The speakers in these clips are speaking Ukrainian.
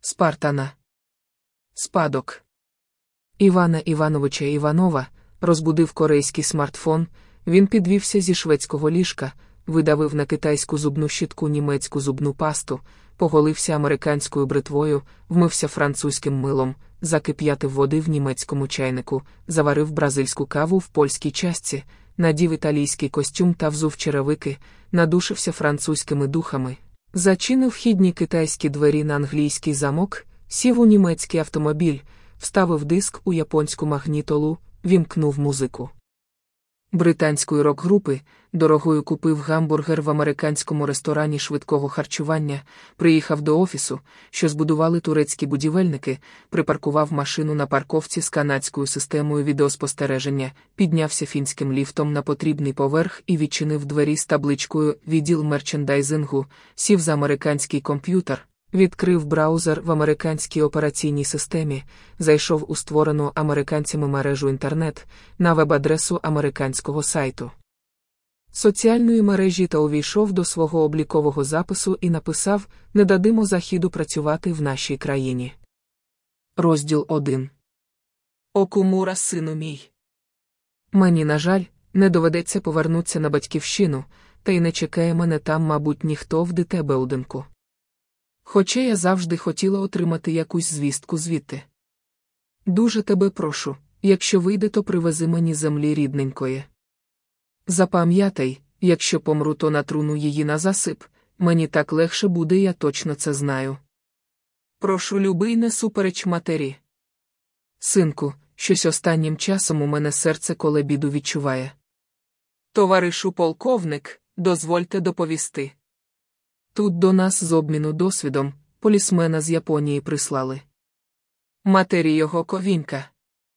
Спартана. Спадок Івана Івановича Іванова розбудив корейський смартфон, він підвівся зі шведського ліжка, видавив на китайську зубну щітку німецьку зубну пасту, поголився американською бритвою, вмився французьким милом, закип'ятив води в німецькому чайнику, заварив бразильську каву в польській чашці, надів італійський костюм та взув черевики, надушився французькими духами, зачинив вхідні китайські двері на англійський замок, сів у німецький автомобіль, вставив диск у японську магнітолу, вімкнув музику британської рок-групи, дорогою купив гамбургер в американському ресторані швидкого харчування, приїхав до офісу, що збудували турецькі будівельники, припаркував машину на парковці з канадською системою відеоспостереження, піднявся фінським ліфтом на потрібний поверх і відчинив двері з табличкою «Відділ мерчендайзингу», сів за американський комп'ютер, відкрив браузер в американській операційній системі, зайшов у створену американцями мережу інтернет, на веб-адресу американського сайту соціальної мережі та увійшов до свого облікового запису і написав «Не дадимо Західу працювати в нашій країні». Розділ 1. Окумура, сину мій. Мені, на жаль, не доведеться повернутися на батьківщину, та й не чекає мене там, мабуть, ніхто в ДТ-билдингу. Хоча я завжди хотіла отримати якусь звістку звідти. Дуже тебе прошу, якщо вийде, то привези мені землі рідненької. Запам'ятай, якщо помру, то натруну її на засип, мені так легше буде, я точно це знаю. Прошу, любий, не супереч матері. Синку, щось останнім часом у мене серце коле біду відчуває. Товаришу полковник, дозвольте доповісти. Тут до нас з обміну досвідом полісмена з Японії прислали. Матері його ковінька.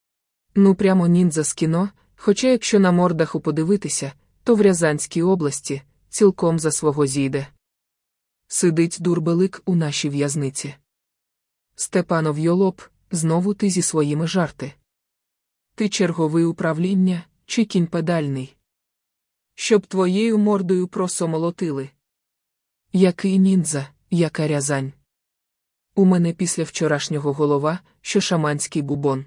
Ну прямо ніндзя з кіно, хоча якщо на мордаху подивитися, то в Рязанській області цілком за свого зійде. Сидить дурбелик у нашій в'язниці. Степанов йолоп, знову ти зі своїми жарти. Ти черговий управління, чи кінь педальний? Щоб твоєю мордою просомолотили. Який ніндзя, яка Рязань? У мене після вчорашнього голова, що шаманський бубон.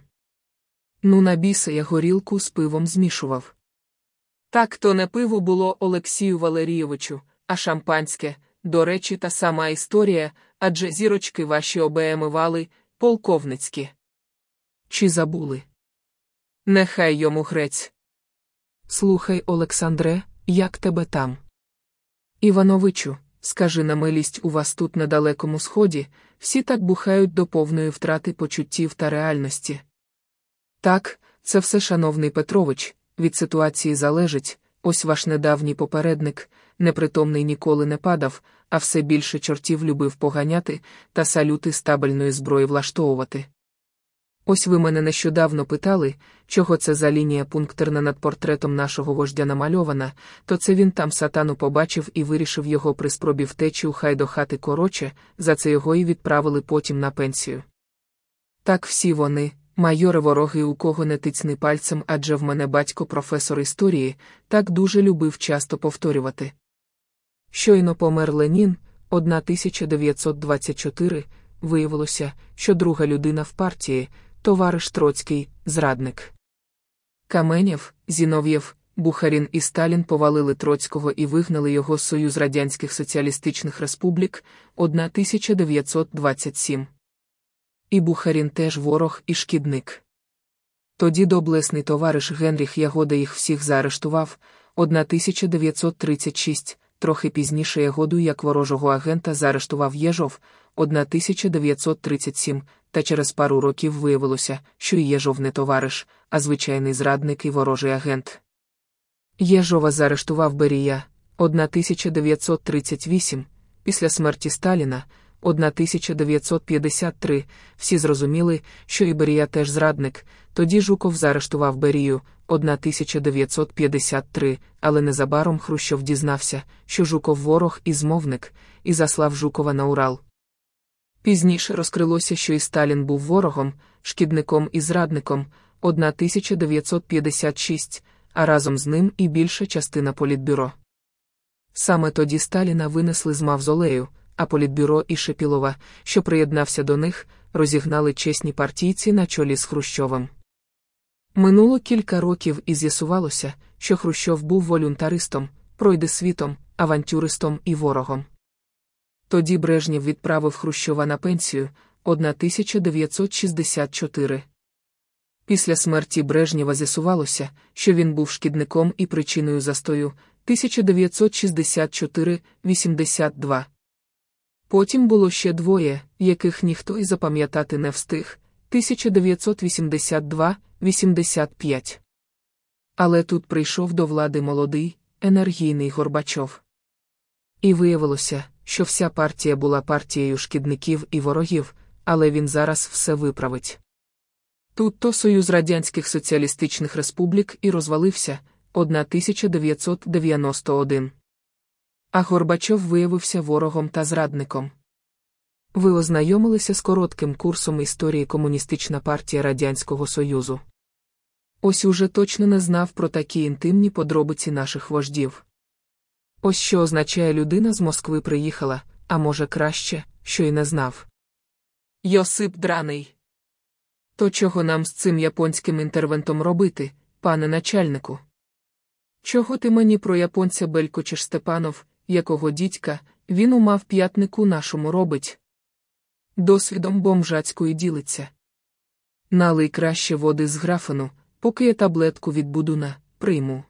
Ну на біса я горілку з пивом змішував. Так то не пиво було, Олексію Валерійовичу, а шампанське, до речі, та сама історія, адже зірочки ваші обемивали, полковницькі. Чи забули? Нехай йому грець. Слухай, Олександре, як тебе там? Івановичу, скажи на милість, у вас тут на Далекому Сході, всі так бухають до повної втрати почуттів та реальності. Так, це все, шановний Петрович, від ситуації залежить, ось ваш недавній попередник, непритомний, ніколи не падав, а все більше чортів любив поганяти та салюти з табельної зброї влаштовувати. Ось ви мене нещодавно питали, чого це за лінія пунктирна над портретом нашого вождя намальована, то це він там сатану побачив і вирішив його при спробі втечі у хай до хати короче, за це його і відправили потім на пенсію. Так всі вони, майори вороги, у кого не тицьни пальцем, адже в мене батько професор історії, так дуже любив часто повторювати. Щойно помер Ленін, 1924, виявилося, що друга людина в партії, товариш Троцький, зрадник. Каменєв, Зінов'єв, Бухарін і Сталін повалили Троцького і вигнали його з Союз Радянських Соціалістичних Республік, 1927. І Бухарін теж ворог і шкідник. Тоді доблесний товариш Генріх Ягода їх всіх заарештував, 1936, трохи пізніше Ягоду як ворожого агента заарештував Єжов, 1937, та через пару років виявилося, що і Єжов не товариш, а звичайний зрадник і ворожий агент. Єжова заарештував Берія, 1938, після смерті Сталіна, 1953, всі зрозуміли, що і Берія теж зрадник, тоді Жуков заарештував Берію, 1953, але незабаром Хрущов дізнався, що Жуков ворог і змовник, і заслав Жукова на Урал. Пізніше розкрилося, що і Сталін був ворогом, шкідником і зрадником, 1956, а разом з ним і більша частина політбюро. Саме тоді Сталіна винесли з мавзолею, а Політбюро і Шепілова, що приєднався до них, розігнали чесні партійці на чолі з Хрущовим. Минуло кілька років і з'ясувалося, що Хрущов був волюнтаристом, пройдисвітом, авантюристом і ворогом. Тоді Брежнєв відправив Хрущова на пенсію, 1964. Після смерті Брежнєва з'ясувалося, що він був шкідником і причиною застою, 1964-82. Потім було ще двоє, яких ніхто і запам'ятати не встиг, 1982-85. Але тут прийшов до влади молодий, енергійний Горбачов. І виявилося, що вся партія була партією шкідників і ворогів, але він зараз все виправить. Тут то Союз Радянських Соціалістичних Республік і розвалився, 1991. А Горбачов виявився ворогом та зрадником. Ви ознайомилися з коротким курсом історії Комуністична партія Радянського Союзу. Ось уже точно не знав про такі інтимні подробиці наших вождів. Ось що означає людина з Москви приїхала, а може краще, що й не знав. Йосип Драний. То чого нам з цим японським інтервентом робити, пане начальнику? Чого ти мені про японця белькочеш, Степанов, якого дідька, він у мавп'ятнику нашому робить? Досвідом бомжацької ділиться. Налий краще води з графину, поки я таблетку від Будуна прийму.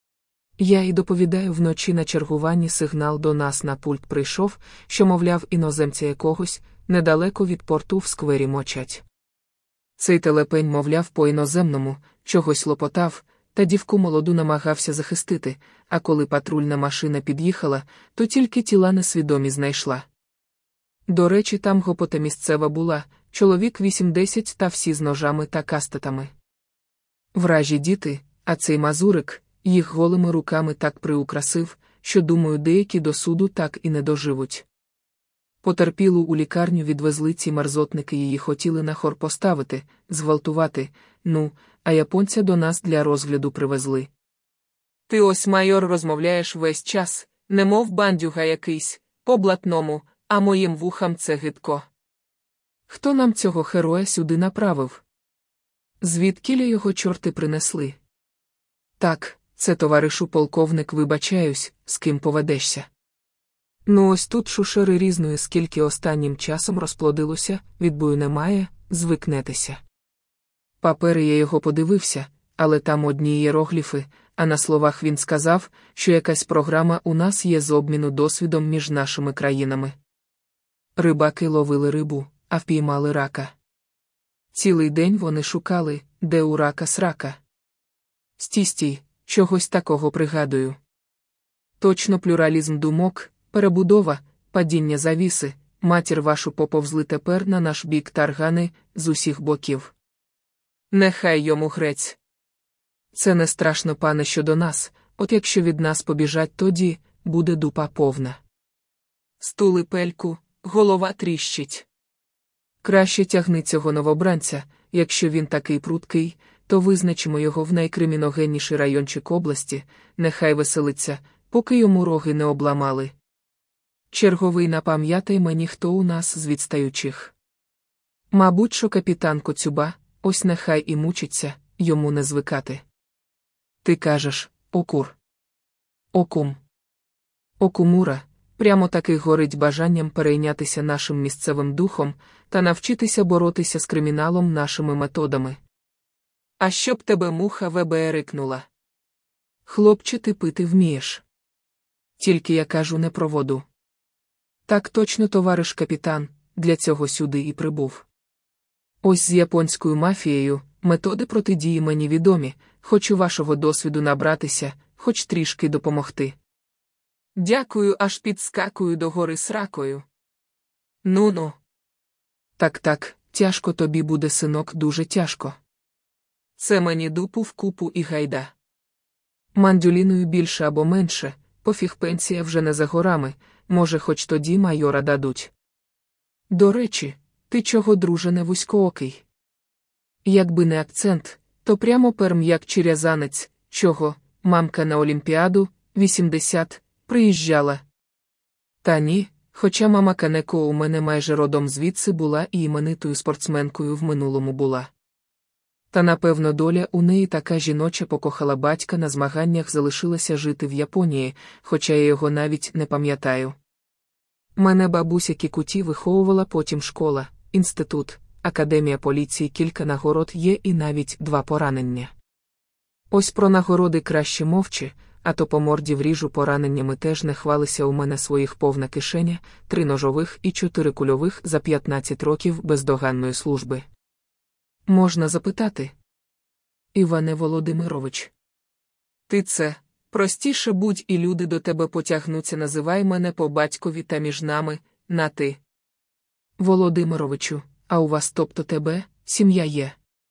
Я й доповідаю, вночі на чергуванні сигнал до нас на пульт прийшов, що, мовляв, іноземця якогось, недалеко від порту в сквері мочать. Цей телепень, мовляв, по-іноземному, чогось лопотав, та дівку молоду намагався захистити, а коли патрульна машина під'їхала, то тільки тіла несвідомі знайшла. До речі, там гопота місцева була, чоловік 80 та всі з ножами та кастетами. Вражі діти, а цей мазурик, їх голими руками так приукрасив, що, думаю, деякі до суду так і не доживуть. Потерпілу у лікарню відвезли, ці мерзотники її хотіли на хор поставити, зґвалтувати, а японця до нас для розгляду привезли. Ти ось, майор, розмовляєш весь час, немов бандюга якийсь, по-блатному, а моїм вухам це гидко. Хто нам цього героя сюди направив? Звідкіля його чорти принесли? Так, це, товаришу полковник, вибачаюсь, з ким поведешся. Ось тут шушери різної, скільки останнім часом розплодилося, відбою немає, звикнетеся. Папери я його подивився, але там одні ієрогліфи, а на словах він сказав, що якась програма у нас є з обміну досвідом між нашими країнами. Рибаки ловили рибу, а впіймали рака. Цілий день вони шукали, де у рака срака. Стій, чогось такого пригадую. Точно плюралізм думок, перебудова, падіння завіси, матір вашу, поповзли тепер на наш бік таргани з усіх боків. Нехай йому грець. Це не страшно, пане, що до нас, от якщо від нас побіжать, тоді буде дупа повна. Стули пельку, голова тріщить. Краще тягни цього новобранця, якщо він такий пруткий, то визначимо його в найкриміногенніший райончик області, нехай веселиться, поки йому роги не обламали. Черговий, напам'ятай мені, хто у нас з відстаючих. Мабуть, що капітан Коцюба, ось нехай і мучиться, йому не звикати. Ти кажеш, окур. Окум. Окумура, прямо таки горить бажанням перейнятися нашим місцевим духом та навчитися боротися з криміналом нашими методами. А щоб тебе муха веберикнула. Хлопче, ти пити вмієш. Тільки я кажу не про воду. Так точно, товариш капітан, для цього сюди і прибув. Ось з японською мафією методи протидії мені відомі, хочу вашого досвіду набратися, хоч трішки допомогти. Дякую, аж підскакую до гори сракою. Ну. Так, тяжко тобі буде, синок, дуже тяжко. Це мені дупу в купу і гайда. Мандюліною більше або менше, пофіг, пенсія вже не за горами, може хоч тоді майора дадуть. До речі, ти чого, друже, не вузькоокий? Якби не акцент, то прямо перм як чирязанець, чого, мамка на Олімпіаду, 80, приїжджала. Та ні, Хоча мама Канеко у мене майже родом звідси була і іменитою спортсменкою в минулому була. Та напевно доля у неї така жіноча покохала батька на змаганнях залишилася жити в Японії, хоча я його навіть не пам'ятаю. Мене бабуся Кікуті виховувала, потім школа, інститут, академія поліції, кілька нагород є і навіть 2 поранення. Ось про нагороди краще мовчи, а то по морді вріжу. Пораненнями теж не хвалися у мене, своїх повна кишеня, 3 ножових і 4 кульових за 15 років бездоганної служби. Можна запитати? Іване Володимирович. Ти це, простіше будь і люди до тебе потягнуться, називай мене по батькові та між нами, на ти. Володимировичу, а у вас, тобто тебе, сім'я є?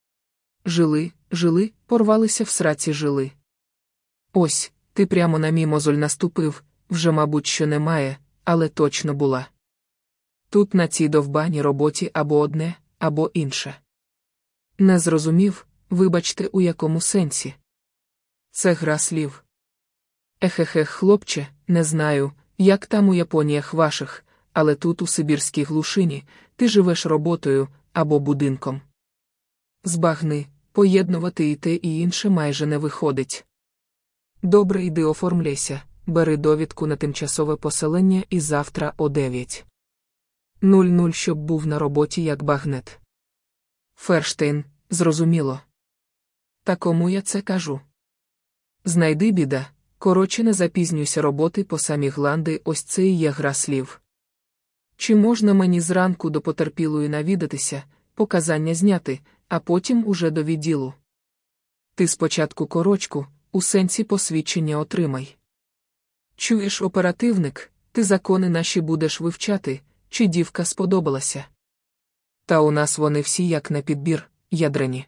Жили, порвалися в сраці жили. Ось, ти прямо на мій мозоль наступив, вже мабуть що немає, але точно була. Тут на цій довбаній роботі або одне, або інше. Не зрозумів, вибачте, у якому сенсі? Це гра слів. Ехехех, хлопче, не знаю, як там у Японіях ваших, але тут у сибірській глушині ти живеш роботою або будинком. Збагни, поєднувати і те, і інше майже не виходить. Добре, йди оформляйся, бери довідку на тимчасове поселення і завтра о 9:00, щоб був на роботі як багнет. Ферштейн, зрозуміло. Та кому я це кажу? Знайди, біда, коротше, не запізнюйся, роботи по самі гланди, ось це і є гра слів. Чи можна мені зранку до потерпілої навідатися, показання зняти, а потім уже до відділу? Ти спочатку корочку, у сенсі посвідчення отримай. Чуєш, оперативник, ти закони наші будеш вивчати, чи дівка сподобалася? Та у нас вони всі як на підбір, ядрені.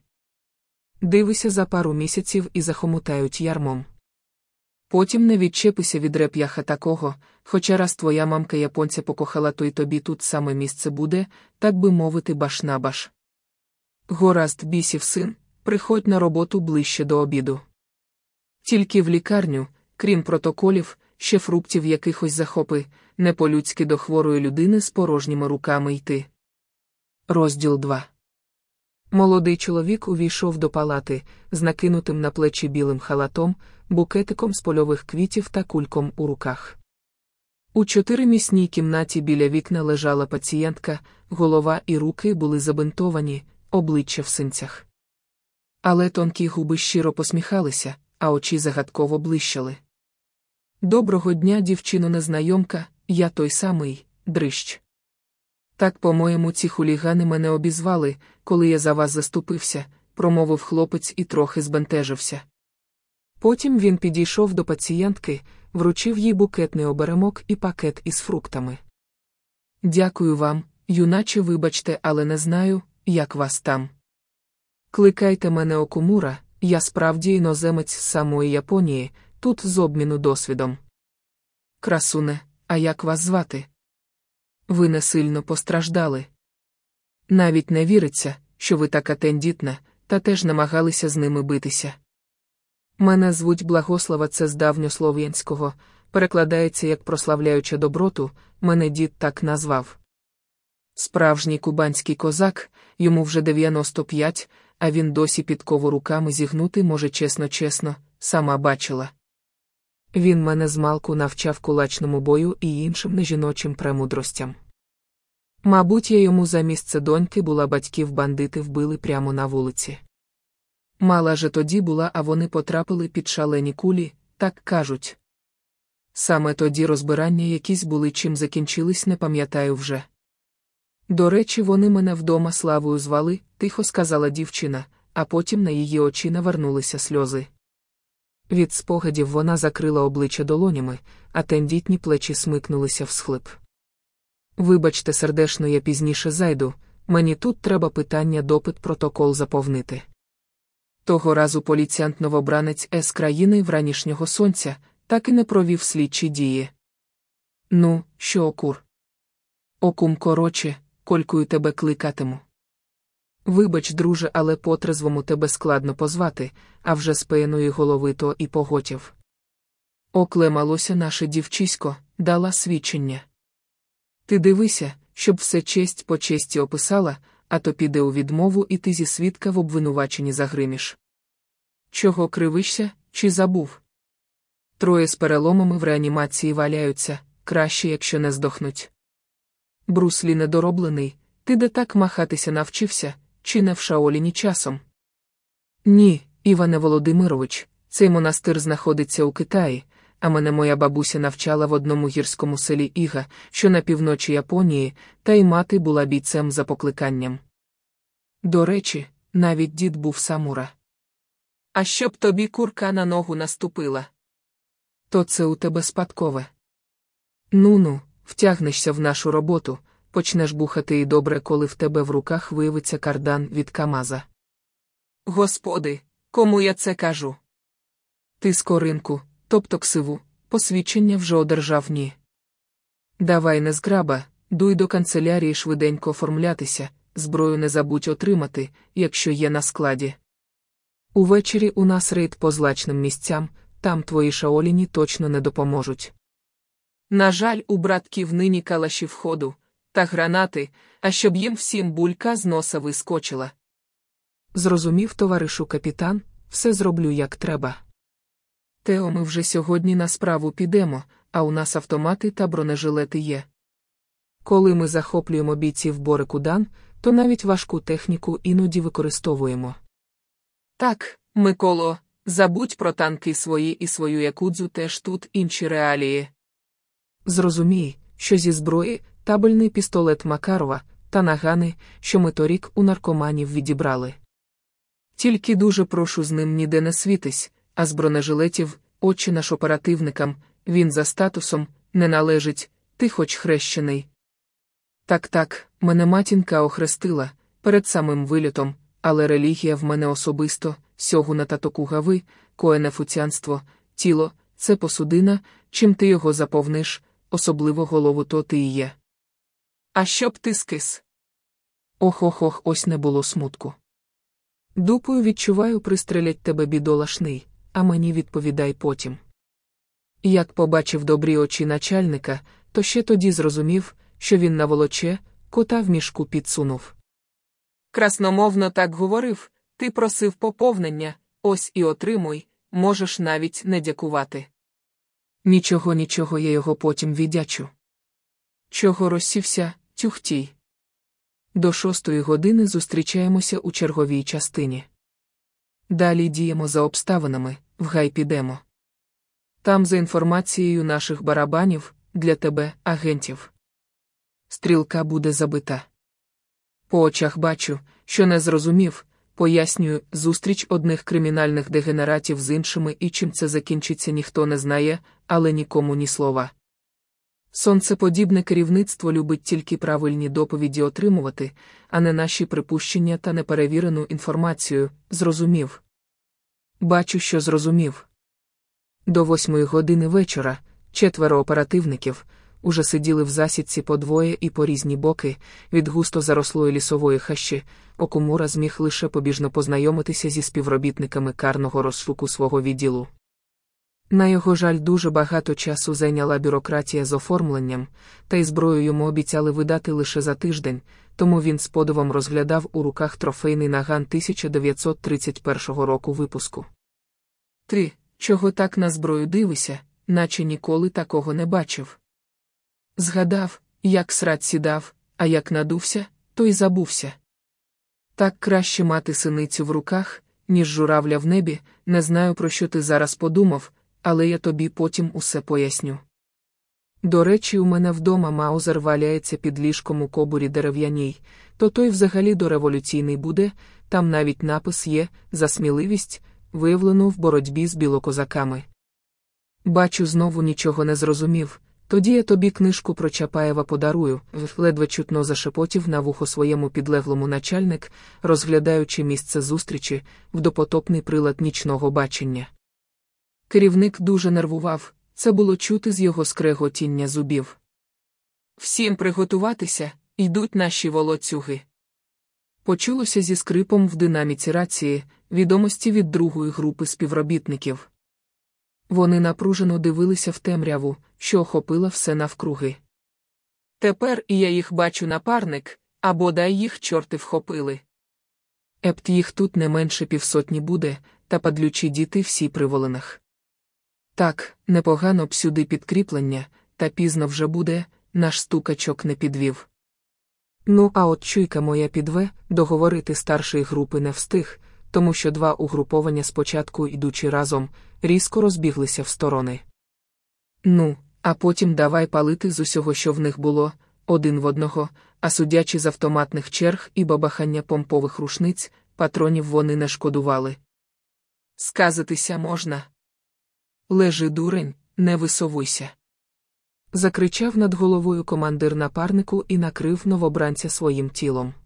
Дивися за пару місяців і захомутають ярмом. Потім не відчепися від реп'яха такого, хоча раз твоя мамка японця покохала, то й тобі тут саме місце буде, так би мовити, баш на баш. Горазд, бісів син, приходь на роботу ближче до обіду. Тільки в лікарню, крім протоколів, ще фруктів якихось захопи, не по-людськи до хворої людини з порожніми руками йти. Розділ 2. Молодий чоловік увійшов до палати, з накинутим на плечі білим халатом, букетиком з польових квітів та кульком у руках. У 4-місній кімнаті біля вікна лежала пацієнтка, голова і руки були забинтовані, обличчя в синцях. Але тонкі губи щиро посміхалися, а очі загадково блищали. «Доброго дня, дівчино-незнайомка, я той самий, дрищ. Так, по-моєму, ці хулігани мене обізвали, коли я за вас заступився», – промовив хлопець і трохи збентежився. Потім він підійшов до пацієнтки, вручив їй букетний оберемок і пакет із фруктами. «Дякую вам, юначе, вибачте, але не знаю, як вас там. Кликайте мене Окумура, я справді іноземець з самої Японії, тут з обміну досвідом». «Красуне, а як вас звати? Ви не сильно постраждали? Навіть не віриться, що ви така тендітна, та теж намагалися з ними битися». «Мене звуть Благослава, це з давньослов'янського, перекладається як прославляюча доброту, мене дід так назвав. Справжній кубанський козак, йому вже 95, а він досі підкову руками зігнути може, чесно, сама бачила. Він мене змалку навчав кулачному бою і іншим нежіночим премудростям. Мабуть, я йому за місце доньки була, батьків бандити вбили прямо на вулиці. Мала же тоді була, а вони потрапили під шалені кулі, так кажуть. Саме тоді розбирання якісь були, чим закінчились, не пам'ятаю вже. До речі, вони мене вдома Славою звали», – тихо сказала дівчина, а потім на її очі навернулися сльози. Від спогадів вона закрила обличчя долонями, а тендітні плечі смикнулися всхлип. «Вибачте, сердечно, я пізніше зайду, мені тут треба питання, допит, протокол заповнити». Того разу поліціянт-новобранець з країни вранішнього сонця так і не провів слідчі дії. «Ну, що, Окур? Окум, короче, Колькою тебе кликатиму. Вибач, друже, але по-трезвому тебе складно позвати, а вже з п'яної голови то і поготів. Оклемалося наше дівчисько, дала свідчення. Ти дивися, щоб все честь по честі описала, а то піде у відмову і ти зі свідка в обвинуваченні загриміш. Чого кривишся, чи забув? Троє з переломами в реанімації валяються, краще, якщо не здохнуть. Бруслі недороблений, ти де так махатися навчився, чи не в Шаоліні часом? Ні, Іване Володимирович, цей монастир знаходиться у Китаї, а мене моя бабуся навчала в одному гірському селі Іга, що на півночі Японії, та й мати була бійцем за покликанням. До речі, навіть дід був самура. А щоб тобі курка на ногу наступила? То це у тебе спадкове. Ну-ну, втягнешся в нашу роботу, почнеш бухати і добре, коли в тебе в руках виявиться кардан від Камаза. Господи, кому я це кажу? Ти скоринку, тобто ксиву, посвідчення вже одержав ні. Давай не зграба, дуй до канцелярії швиденько оформлятися, зброю не забудь отримати, якщо є на складі. Увечері у нас рейд по злачним місцям, там твої шаоліні точно не допоможуть. На жаль, у братків нині калаші входу, та гранати, а щоб їм всім булька з носа вискочила. Зрозумів, товаришу капітан, все зроблю як треба. Тео, ми вже сьогодні на справу підемо, а у нас автомати та бронежилети є. Коли ми захоплюємо бійців Борикудан, то навіть важку техніку іноді використовуємо. Так, Миколо, забудь про танки свої і свою якудзу, теж тут інші реалії. Зрозумій, що зі зброї табельний пістолет Макарова та нагани, що ми торік у наркоманів відібрали. Тільки дуже прошу з ним ніде не світись, а з бронежилетів, очі наш оперативникам, він за статусом, не належить, ти хоч хрещений. Так, мене матінка охрестила, перед самим вилітом, але релігія в мене особисто, сьогуна та токугави, коенефуціанство, тіло, це посудина, чим ти його заповниш, особливо голову то ти і є. А щоб ти скис? Ох, ось не було смутку. Дупою відчуваю, пристрелять тебе бідолашний, а мені відповідай потім. Як побачив добрі очі начальника, то ще тоді зрозумів, що він наволоче, кота в мішку підсунув. Красномовно так говорив, ти просив поповнення, ось і отримуй, можеш навіть не дякувати. Нічого, я його потім віддячу. Чого розсівся, тюхтій. До 6 години зустрічаємося у черговій частині. Далі діємо за обставинами, в гай підемо. Там за інформацією наших барабанів, для тебе, агентів. Стрілка буде забита. По очах бачу, що не зрозумів, пояснюю, зустріч одних кримінальних дегенератів з іншими і чим це закінчиться ніхто не знає, але нікому ні слова. Сонцеподібне керівництво любить тільки правильні доповіді отримувати, а не наші припущення та неперевірену інформацію, зрозумів. Бачу, що зрозумів. До 8 години вечора 4 оперативників уже сиділи в засідці по двоє і по різні боки, від густо зарослої лісової хащі, Окумура зміг лише побіжно познайомитися зі співробітниками карного розшуку свого відділу. На його жаль, дуже багато часу зайняла бюрократія з оформленням, та й зброю йому обіцяли видати лише за тиждень, тому він з подивом розглядав у руках трофейний наган 1931 року випуску. Ти, чого так на зброю дивишся, наче ніколи такого не бачив? Згадав, як срать сідав, а як надувся, то й забувся. Так краще мати синицю в руках, ніж журавля в небі, не знаю, про що ти зараз подумав, але я тобі потім усе поясню. До речі, у мене вдома маузер валяється під ліжком у кобурі дерев'яній, то той взагалі дореволюційний буде, там навіть напис є «За сміливість, виявлену в боротьбі з білокозаками». Бачу, знову нічого не зрозумів, тоді я тобі книжку про Чапаєва подарую, ледве чутно зашепотів на вухо своєму підлеглому начальник, розглядаючи місце зустрічі, в допотопний прилад нічного бачення. Керівник дуже нервував, це було чути з його скреготіння зубів. Всім приготуватися, йдуть наші волоцюги. Почулося зі скрипом в динаміці рації, відомості від другої групи співробітників. Вони напружено дивилися в темряву, що охопила все навкруги. Тепер і я їх бачу напарник, а бодай їх чорти вхопили. Епт їх тут не менше 50 буде, та падлючі діти всі при волинах. Так, непогано б сюди підкріплення, та пізно вже буде, наш стукачок не підвів. Ну а от чуйка моя підве, договорити старшої групи не встиг, тому що два угруповання спочатку, ідучи разом, різко розбіглися в сторони. Ну, а потім давай палити з усього, що в них було, один в одного, а судячи з автоматних черг і бабахання помпових рушниць, патронів вони не шкодували. Сказитися можна. Лежи, дурень, не висовуйся. Закричав над головою командир напарнику і накрив новобранця своїм тілом.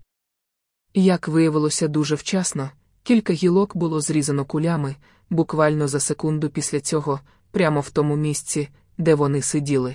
Як виявилося дуже вчасно, кілька гілок було зрізано кулями, буквально за секунду після цього, прямо в тому місці, де вони сиділи.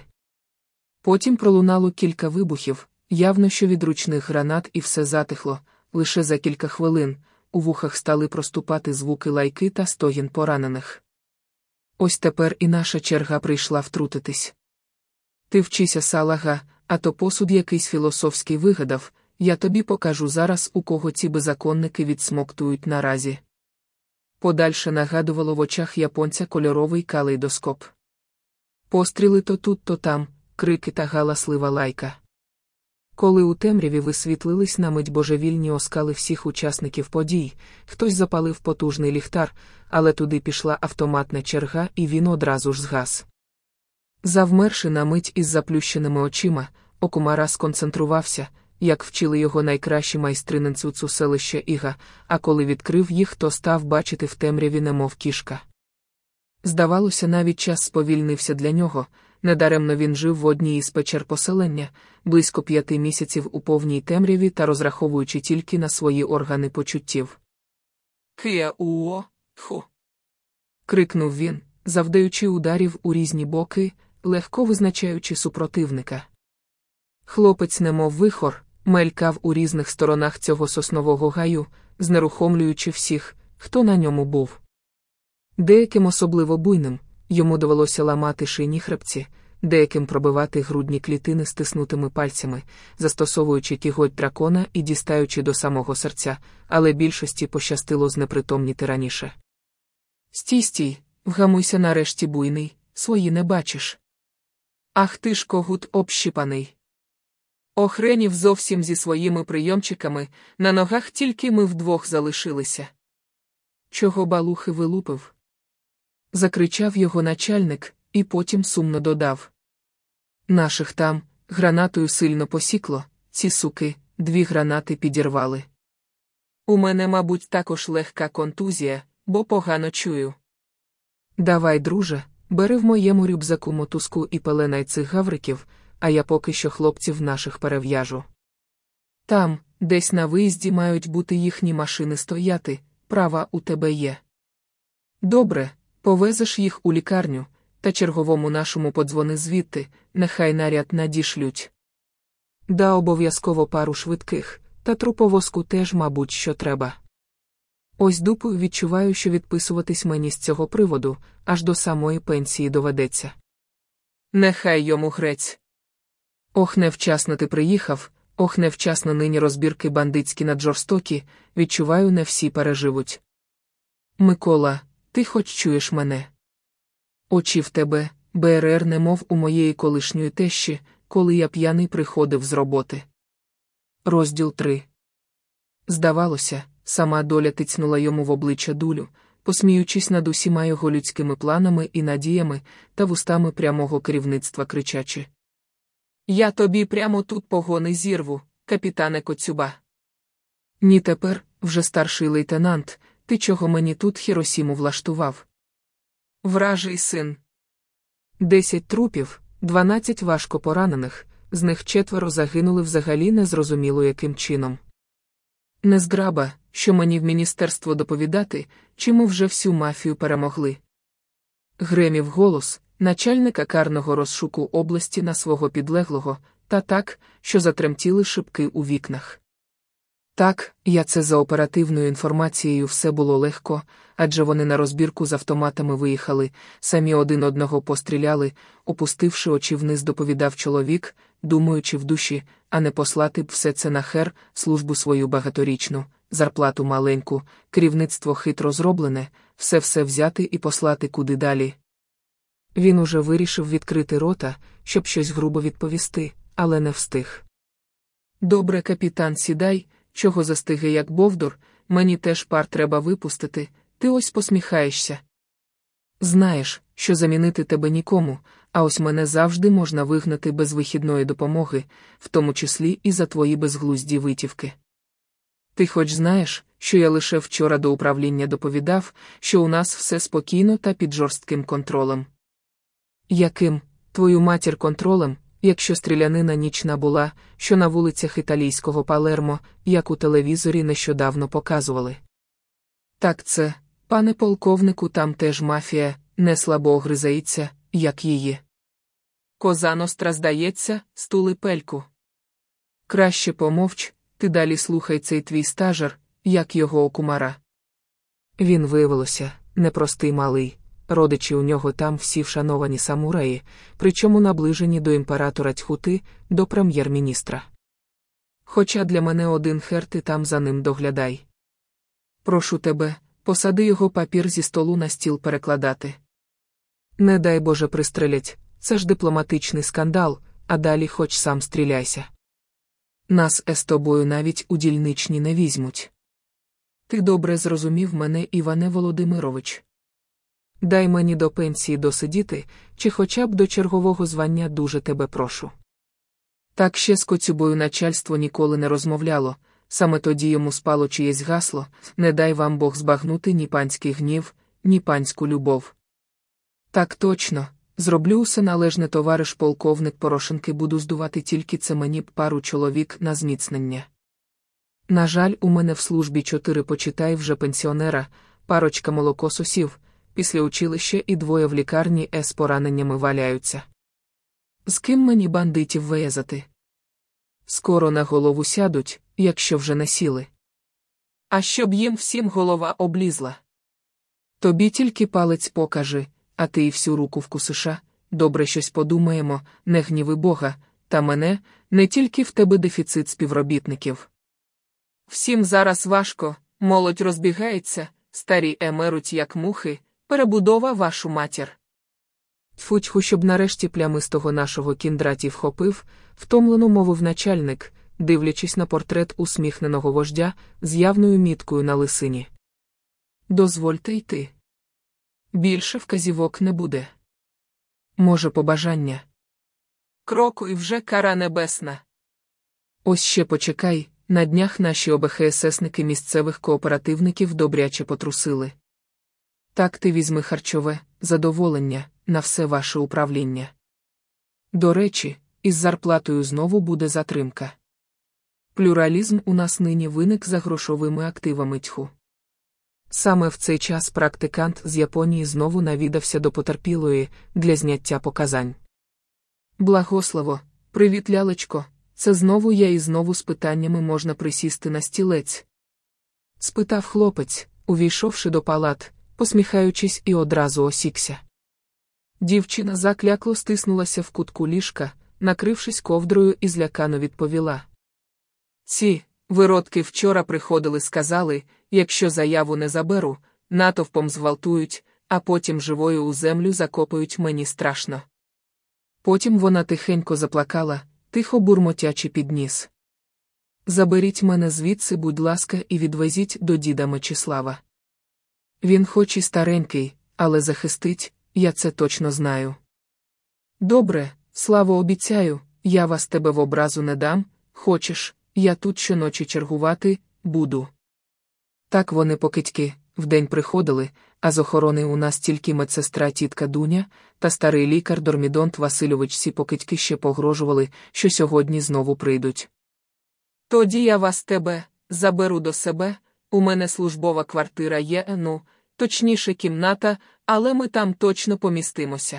Потім пролунало кілька вибухів, явно що від ручних гранат, і все затихло. Лише за кілька хвилин у вухах стали проступати звуки лайки та стогін поранених. Ось тепер і наша черга прийшла втрутитись. Ти вчися, салага, а то посуд якийсь філософський вигадав, я тобі покажу зараз, у кого ці беззаконники відсмоктують наразі. Подальше нагадувало в очах японця кольоровий калейдоскоп. Постріли то тут, то там, крики та галаслива лайка. Коли у темряві висвітлились на мить божевільні оскали всіх учасників подій, хтось запалив потужний ліхтар, але туди пішла автоматна черга і він одразу ж згас. Завмерши на мить із заплющеними очима, Окумара сконцентрувався, як вчили його найкращі майстри ненцуцу селища Іга, а коли відкрив їх, то став бачити в темряві немов кішка. Здавалося, навіть час сповільнився для нього, недаремно він жив в одній із печер поселення, близько 5 місяців у повній темряві та розраховуючи тільки на свої органи почуттів. «Кия-уо, ху!» – крикнув він, завдаючи ударів у різні боки, легко визначаючи супротивника. Хлопець, немов вихор, мелькав у різних сторонах цього соснового гаю, знерухомлюючи всіх, хто на ньому був. Деяким особливо буйним, йому довелося ламати шийні хребці, деяким пробивати грудні клітини стиснутими пальцями, застосовуючи кіготь дракона і дістаючи до самого серця, але більшості пощастило знепритомніти раніше. «Стій, вгамуйся нарешті, буйний, свої не бачиш. Ах ти ж когут общипаний. Охренів зовсім зі своїми прийомчиками, на ногах тільки ми вдвох залишилися. Чого балухи вилупив?» Закричав його начальник, і потім сумно додав. Наших там, гранатою сильно посікло, ці суки, 2 гранати підірвали. У мене, мабуть, також легка контузія, бо погано чую. Давай, друже, бери в моєму рюкзаку мотузку і пеленай цих гавриків, а я поки що хлопців наших перев'яжу. Там, десь на виїзді мають бути їхні машини стояти, права у тебе є. Добре, повезеш їх у лікарню, та черговому нашому подзвони звідти, нехай наряд надішлють. Да обов'язково пару швидких, та труповозку теж, мабуть, що треба. Ось дупою відчуваю, що відписуватись мені з цього приводу, аж до самої пенсії доведеться. Нехай йому грець. Ох, невчасно ти приїхав, ох, невчасно нині розбірки бандитські наджорстокі, відчуваю, не всі переживуть. Микола, ти хоч чуєш мене? Очі в тебе, БРР, немов у моєї колишньої тещі, коли я п'яний приходив з роботи. Розділ 3. Здавалося, сама доля тицнула йому в обличчя дулю, посміючись над усіма його людськими планами і надіями та вустами прямого керівництва кричачи. Я тобі прямо тут погони зірву, капітане Коцюба. Ні, тепер, вже старший лейтенант, ти чого мені тут Хіросіму влаштував? Вражий син. 10 трупів, 12 важко поранених, з них 4 загинули взагалі незрозуміло яким чином. Незграба, що мені в міністерство доповідати, чи ми вже всю мафію перемогли. Гремів голос начальника карного розшуку області на свого підлеглого, та так, що затремтіли шибки у вікнах. Так, я це за оперативною інформацією все було легко, адже вони на розбірку з автоматами виїхали, самі один одного постріляли, опустивши очі вниз, доповідав чоловік, думаючи в душі, а не послати б все це на хер, службу свою багаторічну, зарплату маленьку, керівництво хитро зроблене, все взяти і послати куди далі. Він уже вирішив відкрити рота, щоб щось грубо відповісти, але не встиг. Добре, капітан, сідай, чого застиги як бовдур, мені теж пар треба випустити, ти ось посміхаєшся. Знаєш, що замінити тебе нікому, а ось мене завжди можна вигнати без вихідної допомоги, в тому числі і за твої безглузді витівки. Ти хоч знаєш, що я лише вчора до управління доповідав, що у нас все спокійно та під жорстким контролем. Яким, твою матір, контролем, якщо стрілянина нічна була, що на вулицях італійського Палермо, як у телевізорі нещодавно показували? Так це, пане полковнику, там теж мафія, не слабо огризається, як її. Коза Ностра, здається, стули пельку. Краще помовч, ти далі слухай цей твій стажер, як його окумара. Він, виявилося, непростий малий. Родичі у нього там всі вшановані самураї, причому наближені до імператора Тьхути, до прем'єр-міністра. Хоча для мене один хер, ти там за ним доглядай. Прошу тебе, посади його папір зі столу на стіл перекладати. Не дай Боже пристрелять, це ж дипломатичний скандал, а далі хоч сам стріляйся. Нас з тобою навіть у дільничні не візьмуть. Ти добре зрозумів мене, Іване Володимирович. Дай мені до пенсії досидіти, чи хоча б до чергового звання, дуже тебе прошу. Так ще з Коцюбою начальство ніколи не розмовляло, саме тоді йому спало чиєсь гасло: не дай вам Бог збагнути ні панський гнів, ні панську любов. Так точно, зроблю усе належне, товариш полковник Порошенки, буду здувати, тільки це мені б пару чоловік на зміцнення. На жаль, у мене в службі 4, почитай, вже пенсіонера, парочка молокососів, після училища і 2 в лікарні з пораненнями валяються. З ким мені бандитів виязати? Скоро на голову сядуть, якщо вже не сіли. А щоб їм всім голова облізла. Тобі тільки палець покажи, а ти і всю руку вкусиша. Добре, щось подумаємо, не гніви Бога, та мене, не тільки в тебе дефіцит співробітників. Всім зараз важко, молодь розбігається, старі емеруть як мухи, перебудова, вашу матір. Тьфу-тьфу, щоб нарешті плямистого нашого Кіндраті вхопив, втомлену мовив начальник, дивлячись на портрет усміхненого вождя з явною міткою на лисині. Дозвольте йти. Більше вказівок не буде. Може, побажання? Крокуй, вже кара небесна. Ось ще почекай, на днях наші ОБХССники місцевих кооперативників добряче потрусили. Так ти візьми харчове задоволення на все ваше управління. До речі, із зарплатою знову буде затримка. Плюралізм у нас нині виник за грошовими активами, тьху. Саме в цей час практикант з Японії знову навідався до потерпілої для зняття показань. Благослово, привіт, лялечко, це знову я, і знову з питаннями можна присісти на стілець? Спитав хлопець, увійшовши до палат, посміхаючись, і одразу осікся. Дівчина заклякло стиснулася в кутку ліжка, накрившись ковдрою, і злякано відповіла. Ці виродки вчора приходили, сказали, якщо заяву не заберу, натовпом зґвалтують, а потім живою у землю закопають, мені страшно. Потім вона тихенько заплакала, тихо бурмотячи під ніс. Заберіть мене звідси, будь ласка, і відвезіть до діда Мечислава. Він хоч і старенький, але захистить, я це точно знаю. Добре, Славо, обіцяю, я вас тебе в образу не дам, хочеш, я тут щоночі чергувати буду. Так вони покидьки, вдень приходили, а з охорони у нас тільки медсестра тітка Дуня та старий лікар Дормідонт Васильович. Всі покидьки ще погрожували, що сьогодні знову прийдуть. Тоді я вас тебе заберу до себе, у мене службова квартира є, точніше кімната, але ми там точно помістимося.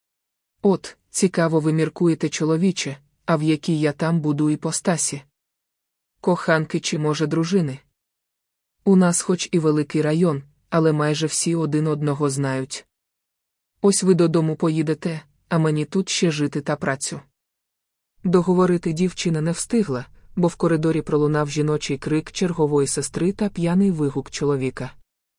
От, цікаво ви міркуєте, чоловіче, а в якій я там буду іпостасі? Коханки чи, може, дружини? У нас хоч і великий район, але майже всі один одного знають. Ось ви додому поїдете, а мені тут ще жити та працю. Договорити дівчина не встигла, бо в коридорі пролунав жіночий крик чергової сестри та п'яний вигук чоловіка.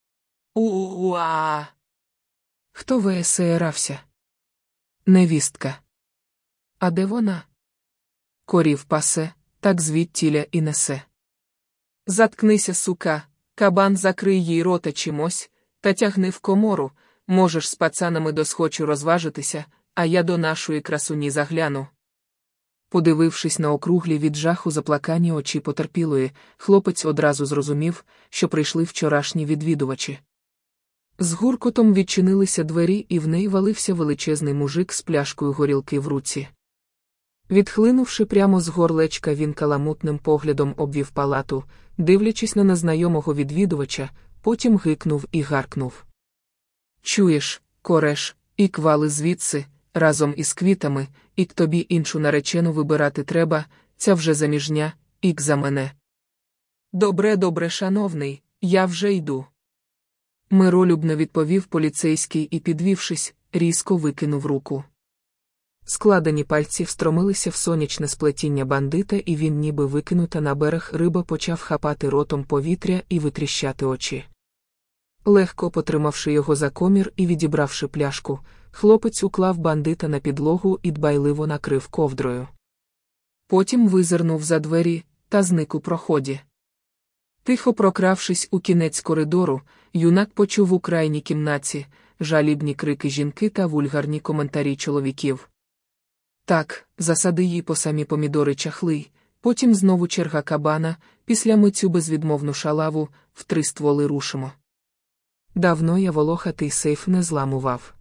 У-у-а! Хто веселявся? Невістка. А де вона? Корів пасе, так звідтіля і несе. Заткнися, сука, кабан, закрий їй рота чимось, та тягни в комору, можеш з пацанами досхочу розважитися, а я до нашої красуні загляну. Подивившись на округлі від жаху заплакані очі потерпілої, хлопець одразу зрозумів, що прийшли вчорашні відвідувачі. З гуркотом відчинилися двері, і в неї валився величезний мужик з пляшкою горілки в руці. Відхлинувши прямо з горлечка, він каламутним поглядом обвів палату, дивлячись на незнайомого відвідувача, потім гикнув і гаркнув. Чуєш, кореш, ік вали звідси, разом із квітами, ік тобі іншу наречену вибирати треба, ця вже заміжня, ік за мене. Добре, шановний, я вже йду. Миролюбно відповів поліцейський і, підвівшись, різко викинув руку. Складені пальці встромилися в сонячне сплетіння бандита, і він, ніби викинута на берег риба, почав хапати ротом повітря і витріщати очі. Легко потримавши його за комір і відібравши пляшку, хлопець уклав бандита на підлогу і дбайливо накрив ковдрою. Потім визирнув за двері та зник у проході. Тихо прокравшись у кінець коридору, юнак почув у крайній кімнаті жалібні крики жінки та вульгарні коментарі чоловіків. Так, засади їй по самі помідори чахлий, потім знову черга кабана, після ми цю безвідмовну шалаву, в 3 стволи рушимо. Давно я волохатий сейф не зламував.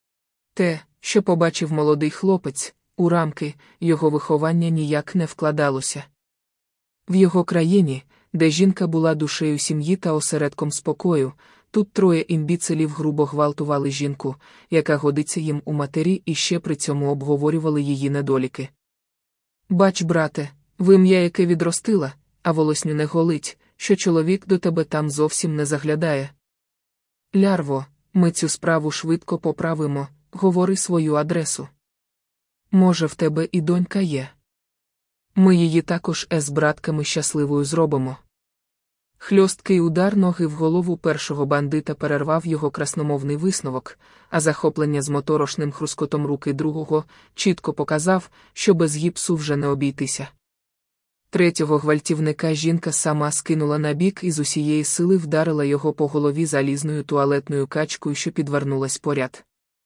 Те, що побачив молодий хлопець, у рамки, його виховання ніяк не вкладалося. В його країні, де жінка була душею сім'ї та осередком спокою, тут 3 імбіцелів грубо гвалтували жінку, яка годиться їм у матері, і ще при цьому обговорювали її недоліки. Бач, брате, вим'я яке відростила, а волосню не голить, що чоловік до тебе там зовсім не заглядає. Лярво, ми цю справу швидко поправимо, говори свою адресу. Може, в тебе і донька є? Ми її також з братками щасливою зробимо. Хльосткий удар ноги в голову першого бандита перервав його красномовний висновок, а захоплення з моторошним хрускотом руки другого чітко показав, що без гіпсу вже не обійтися. Третього гвалтівника жінка сама скинула на бік і з усієї сили вдарила його по голові залізною туалетною качкою, що підвернулась поряд.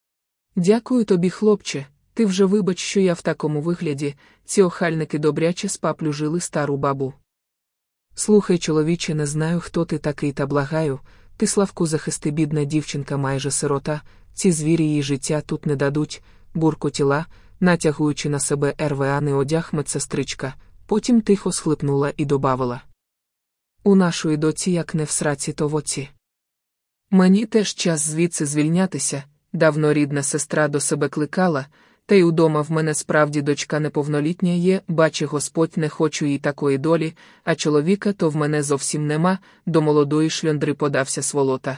Дякую тобі, хлопче, ти вже вибач, що я в такому вигляді, ці охальники добряче спаплюжили стару бабу. Слухай, чоловіче, не знаю, хто ти такий, та благаю, ти Славку захисти, бідна дівчинка майже сирота, ці звірі їй життя тут не дадуть, буркотіла, натягуючи на себе рваний одяг медсестричка, потім тихо схлипнула і добавила. У нашої доці як не в сраці, то в оці. Мені теж час звідси звільнятися, давно рідна сестра до себе кликала, та й удома в мене справді дочка неповнолітня є, бачи Господь, не хочу їй такої долі, а чоловіка то в мене зовсім нема, до молодої шльондри подався сволота.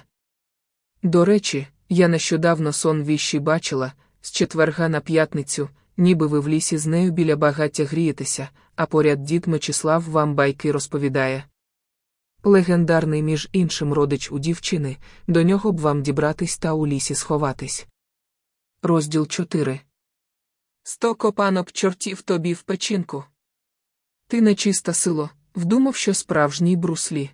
До речі, я нещодавно сон віщий бачила, з четверга на п'ятницю, ніби ви в лісі з нею біля багаття грієтеся, а поряд дід Мечислав вам байки розповідає. Легендарний, між іншим, родич у дівчини, до нього б вам дібратись та у лісі сховатись. Розділ 4. 100 копанок чортів тобі в печінку. Ти нечиста сило, вдумав, що справжній Бруслі.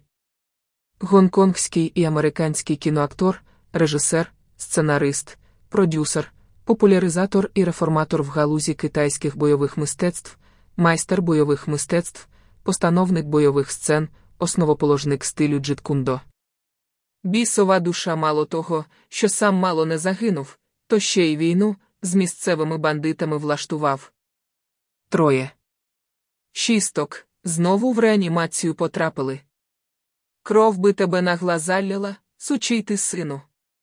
Гонконгський і американський кіноактор, режисер, сценарист, продюсер, популяризатор і реформатор в галузі китайських бойових мистецтв, майстер бойових мистецтв, постановник бойових сцен, основоположник стилю джит-кундо. Бісова душа мало того, що сам мало не загинув, то ще й війну з місцевими бандитами влаштував. 3. Шісток, знову в реанімацію потрапили. Кров би тебе на глаза ляла, сучий ти сину.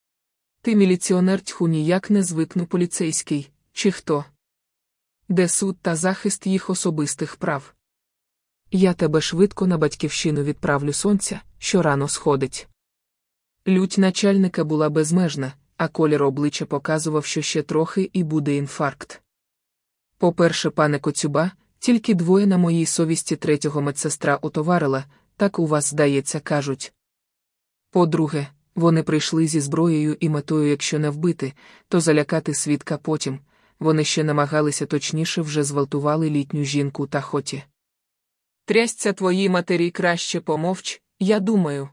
Ти міліціонер, тьху, ніяк не звикну, поліцейський, чи хто? Де суд та захист їх особистих прав? Я тебе швидко на батьківщину відправлю сонця, що рано сходить. Лють начальника була безмежна, а колір обличчя показував, що ще трохи і буде інфаркт. По-перше, пане Коцюба, тільки двоє на моїй совісті, третього медсестра отоварила, так у вас, здається, кажуть. По-друге, вони прийшли зі зброєю і метою, якщо не вбити, то залякати свідка потім. Вони ще намагалися, точніше вже зґвалтували літню жінку та хоті. Трясця твоїй матері, краще помовч, я думаю.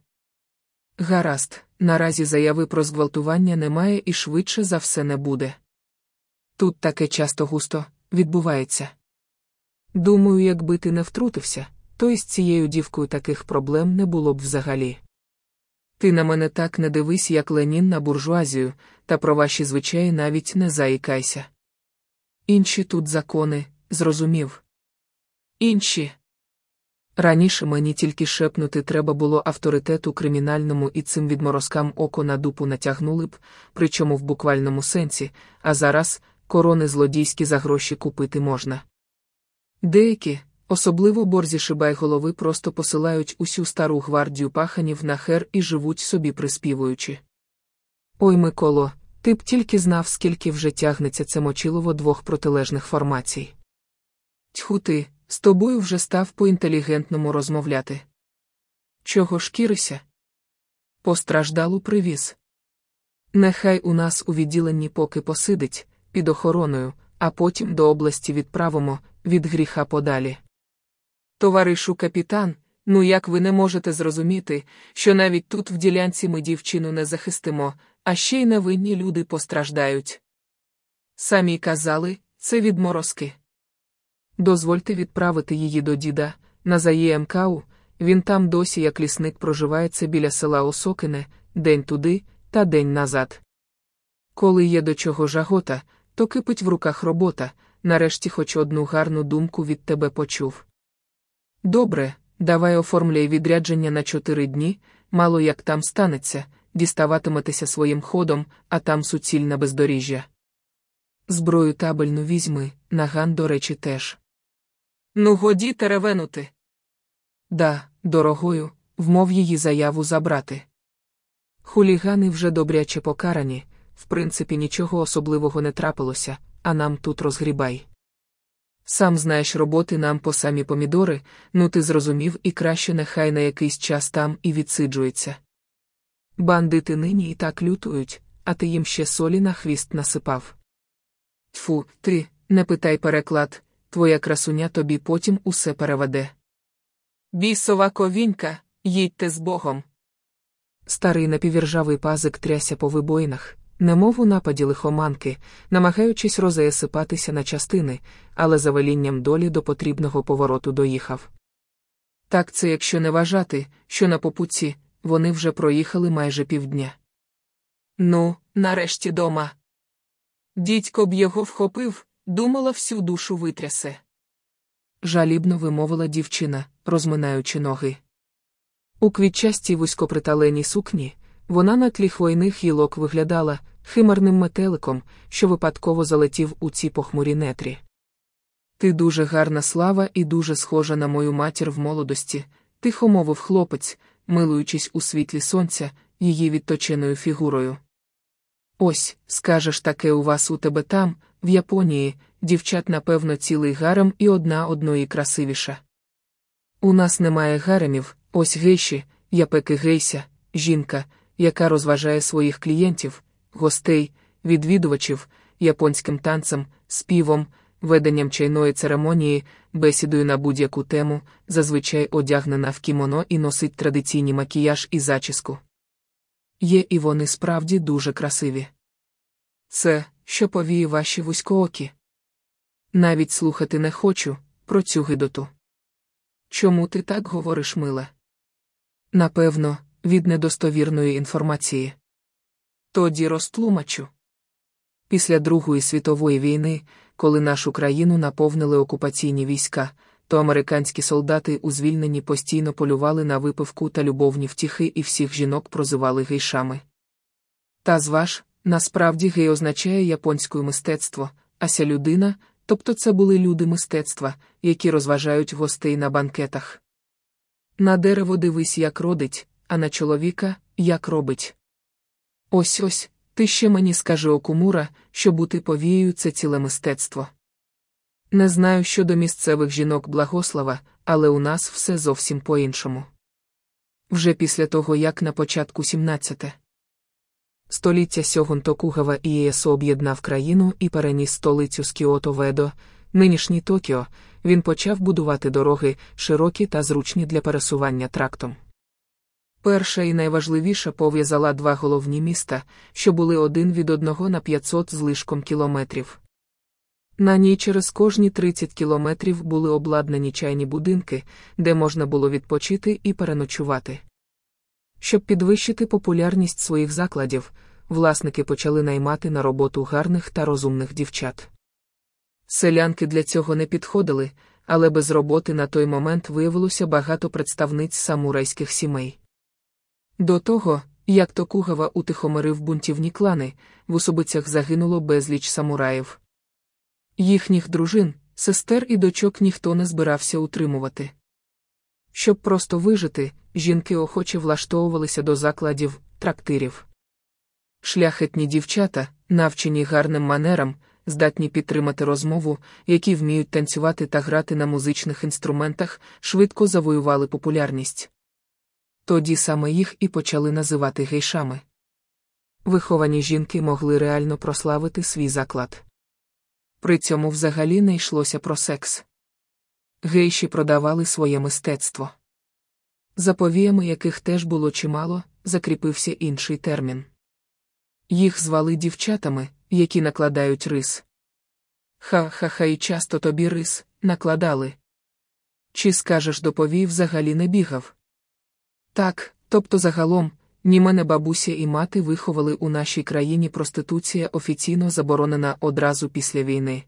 Гаразд, наразі заяви про зґвалтування немає і швидше за все не буде. Тут таке часто густо відбувається. Думаю, якби ти не втрутився, то із цією дівкою таких проблем не було б взагалі. Ти на мене так не дивись, як Ленін на буржуазію, та про ваші звичаї навіть не заїкайся. Інші тут закони, зрозумів? Інші. Раніше мені тільки шепнути треба було авторитету кримінальному, і цим відморозкам око на дупу натягнули б, причому в буквальному сенсі, а зараз корони злодійські за гроші купити можна. Деякі, особливо борзі шибайголови, просто посилають усю стару гвардію паханів на хер і живуть собі приспівуючи. Ой, Миколо, ти б тільки знав, скільки вже тягнеться це мочилово двох протилежних формацій. Тьху ти, з тобою вже став по-інтелігентному розмовляти. Чого шкірися? Постраждалу привіз. Нехай у нас у відділенні поки посидить, під охороною, а потім до області відправимо, від гріха подалі. Товаришу капітан, ну як ви не можете зрозуміти, що навіть тут в ділянці ми дівчину не захистимо, а ще й невинні люди постраждають. Самі казали, це відморозки. Дозвольте відправити її до діда, на ЗАЄМКУ, він там досі як лісник проживається біля села Осокине, день туди, та день назад. Коли є до чого жагота, то кипить в руках робота, нарешті хоч одну гарну думку від тебе почув. Добре, давай оформляй відрядження на 4 дні, мало як там станеться, діставатиметеся своїм ходом, а там суцільне бездоріжжя. Зброю табельну візьми, наган, до речі, теж. Ну годі теревенути. Да, дорогою, вмов її заяву забрати. Хулігани вже добряче покарані, в принципі нічого особливого не трапилося, а нам тут розгрібай. Сам знаєш, роботи нам по самі помідори, ну ти зрозумів, і краще нехай на якийсь час там і відсиджується. Бандити нині і так лютують, а ти їм ще солі на хвіст насипав. Тьфу, ти, не питай переклад, твоя красуня тобі потім усе переведе. Бісова ковінька, їдьте з Богом. Старий напівіржавий пазик тряся по вибоїнах, немов у нападі лихоманки, намагаючись розсипатися на частини, але за велінням долі до потрібного повороту доїхав. Так це якщо не вважати, що на попутці вони вже проїхали майже півдня. Ну, нарешті дома. Дідько б його вхопив, думала, всю душу витрясе. Жалібно вимовила дівчина, розминаючи ноги. У квітчастій вузькоприталеній сукні вона на тлі хвойних гілок виглядала химерним метеликом, що випадково залетів у ці похмурі нетрі. Ти дуже гарна, Слава, і дуже схожа на мою матір в молодості, тихо мовив хлопець, милуючись у світлі сонця, її відточеною фігурою. Ось, скажеш таке у тебе там, в Японії, дівчат напевно цілий гарем і одна одної красивіша. У нас немає гаремів, ось гейші, япеки гейся, жінка, яка розважає своїх клієнтів, гостей, відвідувачів, японським танцем, співом, веденням чайної церемонії, бесідою на будь-яку тему, зазвичай одягнена в кімоно і носить традиційний макіяж і зачіску. Є і вони справді дуже красиві. Це, що повіє ваші вузькоокі. Навіть слухати не хочу про цю гидоту. Чому ти так говориш, миле? Напевно, від недостовірної інформації. Тоді розтлумачу. Після Другої світової війни, коли нашу країну наповнили окупаційні війська, то американські солдати у звільненні постійно полювали на випивку та любовні втіхи і всіх жінок прозивали гейшами. Та зваж, насправді гей означає японське мистецтво, ася людина, Тобто це були люди мистецтва, які розважають гостей на банкетах. На дерево дивись, як родить, а на чоловіка, як робить. Ось, ти ще мені скажи, Окумура, що бути повією – це ціле мистецтво. Не знаю щодо місцевих жінок Благослава, але у нас все зовсім по-іншому. Вже після того, як на початку 17 століття Сьогун Токугава Ієсу об'єднав країну і переніс столицю з Кіото в Едо, нинішній Токіо, він почав будувати дороги, широкі та зручні для пересування трактом. Перша і найважливіша пов'язала два головні міста, що були один від одного на 500 з лишком кілометрів. На ній через кожні 30 кілометрів були обладнані чайні будинки, де можна було відпочити і переночувати. Щоб підвищити популярність своїх закладів, власники почали наймати на роботу гарних та розумних дівчат. Селянки для цього не підходили, але без роботи на той момент виявилося багато представниць самурайських сімей. До того, як Токугава утихомирив бунтівні клани, в Усобицях загинуло безліч самураїв. Їхніх дружин, сестер і дочок ніхто не збирався утримувати. Щоб просто вижити, жінки охоче влаштовувалися до закладів, трактирів. Шляхетні дівчата, навчені гарним манерам, здатні підтримати розмову, які вміють танцювати та грати на музичних інструментах, швидко завоювали популярність. Тоді саме їх і почали називати гейшами. Виховані жінки могли реально прославити свій заклад. При цьому взагалі не йшлося про секс. Гейші продавали своє мистецтво. За повіями яких теж було чимало, закріпився інший термін. Їх звали дівчатами, які накладають рис. Ха-ха-ха, і часто тобі рис накладали. Чи скажеш, до повій взагалі не бігав? Так, тобто загалом, ні мене бабуся і мати виховали у нашій країні, проституція офіційно заборонена одразу після війни.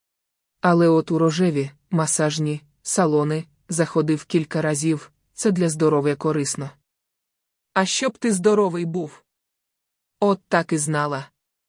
Але от у рожеві, масажні, салони, заходив кілька разів, це для здоров'я корисно. А щоб ти здоровий був? От так і знала.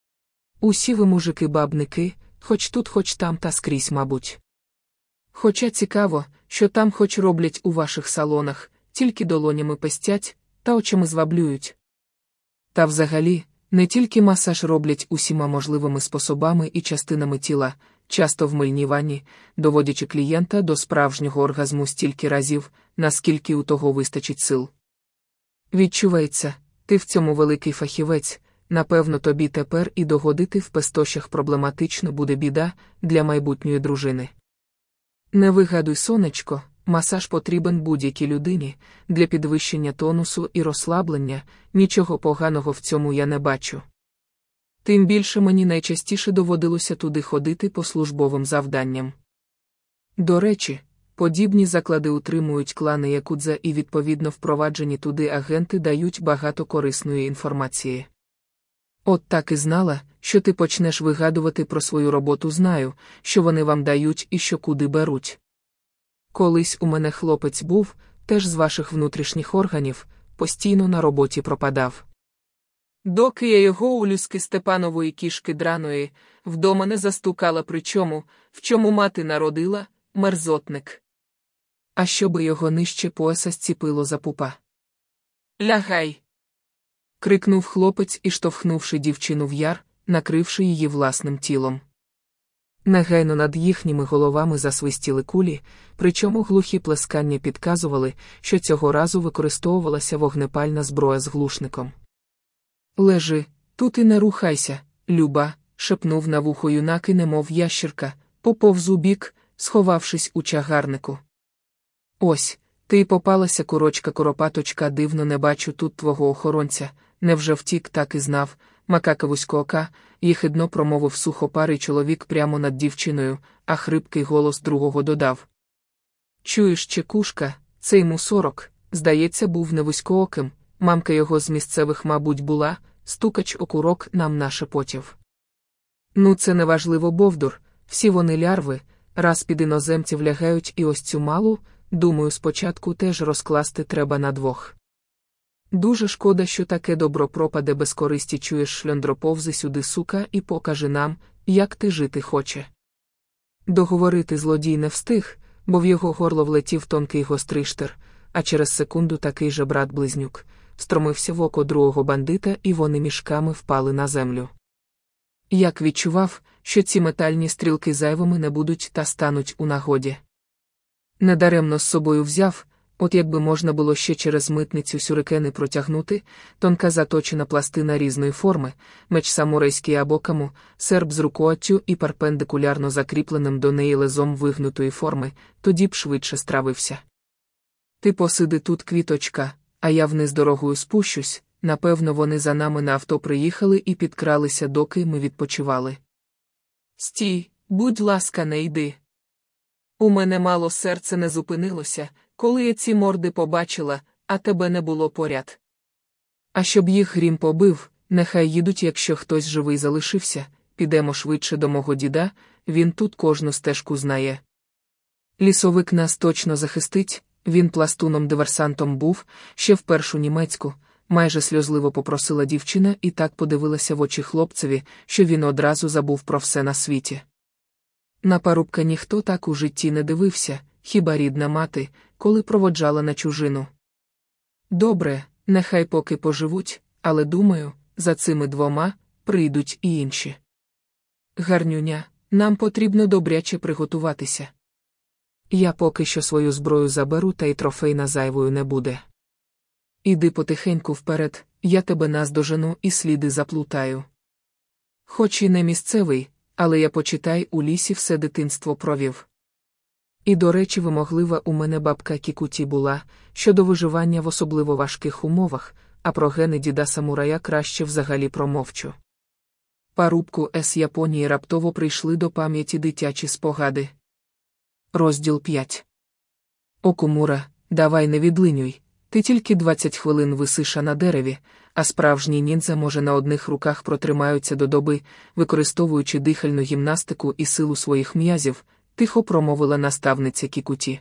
Усі ви мужики-бабники, хоч тут, хоч там та скрізь, мабуть. Хоча цікаво, що там хоч роблять у ваших салонах, тільки долонями пестять, та очами зваблюють. Та взагалі, не тільки масаж роблять усіма можливими способами і частинами тіла, часто в мильній ванні, доводячи клієнта до справжнього оргазму стільки разів, наскільки у того вистачить сил. Відчувається, ти в цьому великий фахівець, напевно тобі тепер і догодити в пестощах проблематично буде біда для майбутньої дружини. Не вигадуй, сонечко, масаж потрібен будь-якій людині, для підвищення тонусу і розслаблення, нічого поганого в цьому я не бачу. Тим більше мені найчастіше доводилося туди ходити по службовим завданням. До речі, подібні заклади утримують клани якудза і відповідно впроваджені туди агенти дають багато корисної інформації. От так і знала, що ти почнеш вигадувати про свою роботу, знаю, що вони вам дають і що куди беруть. Колись у мене хлопець був, теж з ваших внутрішніх органів, постійно на роботі пропадав. Доки я його у люски Степанової кішки драної, вдома не застукала, причому, в чому мати народила, мерзотник. А щоби його нижче пояса зціпило за пупа. Лягай! Крикнув хлопець і, штовхнувши дівчину в яр, накривши її власним тілом. Негайно над їхніми головами засвистіли кулі, причому глухі плескання підказували, що цього разу використовувалася вогнепальна зброя з глушником. «Лежи, тут і не рухайся, Люба», – шепнув на вухо юнак і немов ящірка, поповз у бік, сховавшись у чагарнику. «Ось, ти й попалася, курочка-коропаточка, дивно не бачу тут твого охоронця, невже втік, так і знав», – макака вузькоока, єхидно промовив сухопарий чоловік прямо над дівчиною, а хрипкий голос другого додав. «Чуєш, чекушка, цей мусорок, здається, був не вузькооким, мамка його з місцевих, мабуть, була, стукач окурок нам нашепотів». «Ну це неважливо, бовдур, всі вони лярви, раз під іноземців лягають, і ось цю малу, думаю, спочатку теж розкласти треба на двох. Дуже шкода, що таке добро пропаде без користі, чуєш, шльондро, повзи сюди, сука, і покажи нам, як ти жити хоче». Договорити злодій не встиг, бо в його горло влетів тонкий гострий штир, а через секунду такий же брат-близнюк встромився в око другого бандита, і вони мішками впали на землю. Як відчував, що ці метальні стрілки зайвими не будуть та стануть у нагоді. Недаремно з собою взяв, от якби можна було ще через митницю сюрикени протягнути, тонка заточена пластина різної форми, меч самурайський або каму, серп з рукояттю і перпендикулярно закріпленим до неї лезом вигнутої форми, тоді б швидше стравився. Ти посиди тут, квіточка, а я вниз дорогою спущусь, напевно вони за нами на авто приїхали і підкралися, доки ми відпочивали. Стій, будь ласка, не йди. У мене мало серце не зупинилося, коли я ці морди побачила, а тебе не було поряд. А щоб їх грім побив, нехай їдуть, якщо хтось живий залишився, підемо швидше до мого діда, він тут кожну стежку знає. Лісовик нас точно захистить, він пластуном-диверсантом був, ще в першу німецьку, майже сльозливо попросила дівчина і так подивилася в очі хлопцеві, що він одразу забув про все на світі. На парубка ніхто так у житті не дивився, хіба рідна мати, коли проводжала на чужину. Добре, нехай поки поживуть, але думаю, за цими двома прийдуть і інші. Гарнюня, нам потрібно добряче приготуватися. Я поки що свою зброю заберу, та й трофейна зайвою не буде. Іди потихеньку вперед, я тебе наздожену і сліди заплутаю. Хоч і не місцевий, але я, почитай, у лісі все дитинство провів. І, до речі, вимоглива у мене бабка Кікуті була, щодо виживання в особливо важких умовах, а про гени діда-самурая краще взагалі промовчу. Парубку з Японії раптово прийшли до пам'яті дитячі спогади. Розділ 5. Окумура, давай не відлинюй, ти тільки 20 хвилин висиша на дереві, а справжній ніндзя може на одних руках протримаються до доби, використовуючи дихальну гімнастику і силу своїх м'язів, тихо промовила наставниця Кікуті.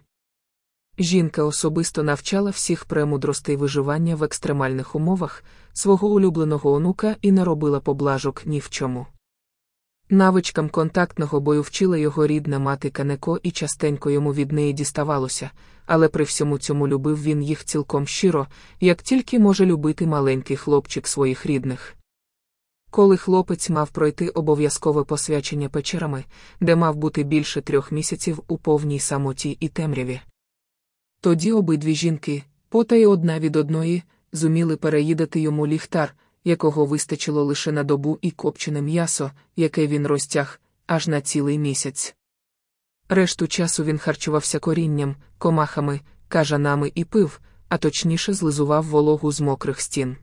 Жінка особисто навчала всіх премудростей виживання в екстремальних умовах, свого улюбленого онука і не робила поблажок ні в чому. Навичкам контактного бою вчила його рідна мати Канеко, і частенько йому від неї діставалося, але при всьому цьому любив він їх цілком щиро, як тільки може любити маленький хлопчик своїх рідних. Коли хлопець мав пройти обов'язкове посвячення печерами, де мав бути більше 3 місяців у повній самоті і темряві. Тоді обидві жінки, потай одна від одної, зуміли переїдати йому ліхтар, якого вистачило лише на добу, і копчене м'ясо, яке він розтяг, аж на цілий місяць. Решту часу він харчувався корінням, комахами, кажанами і пив, а точніше злизував вологу з мокрих стін.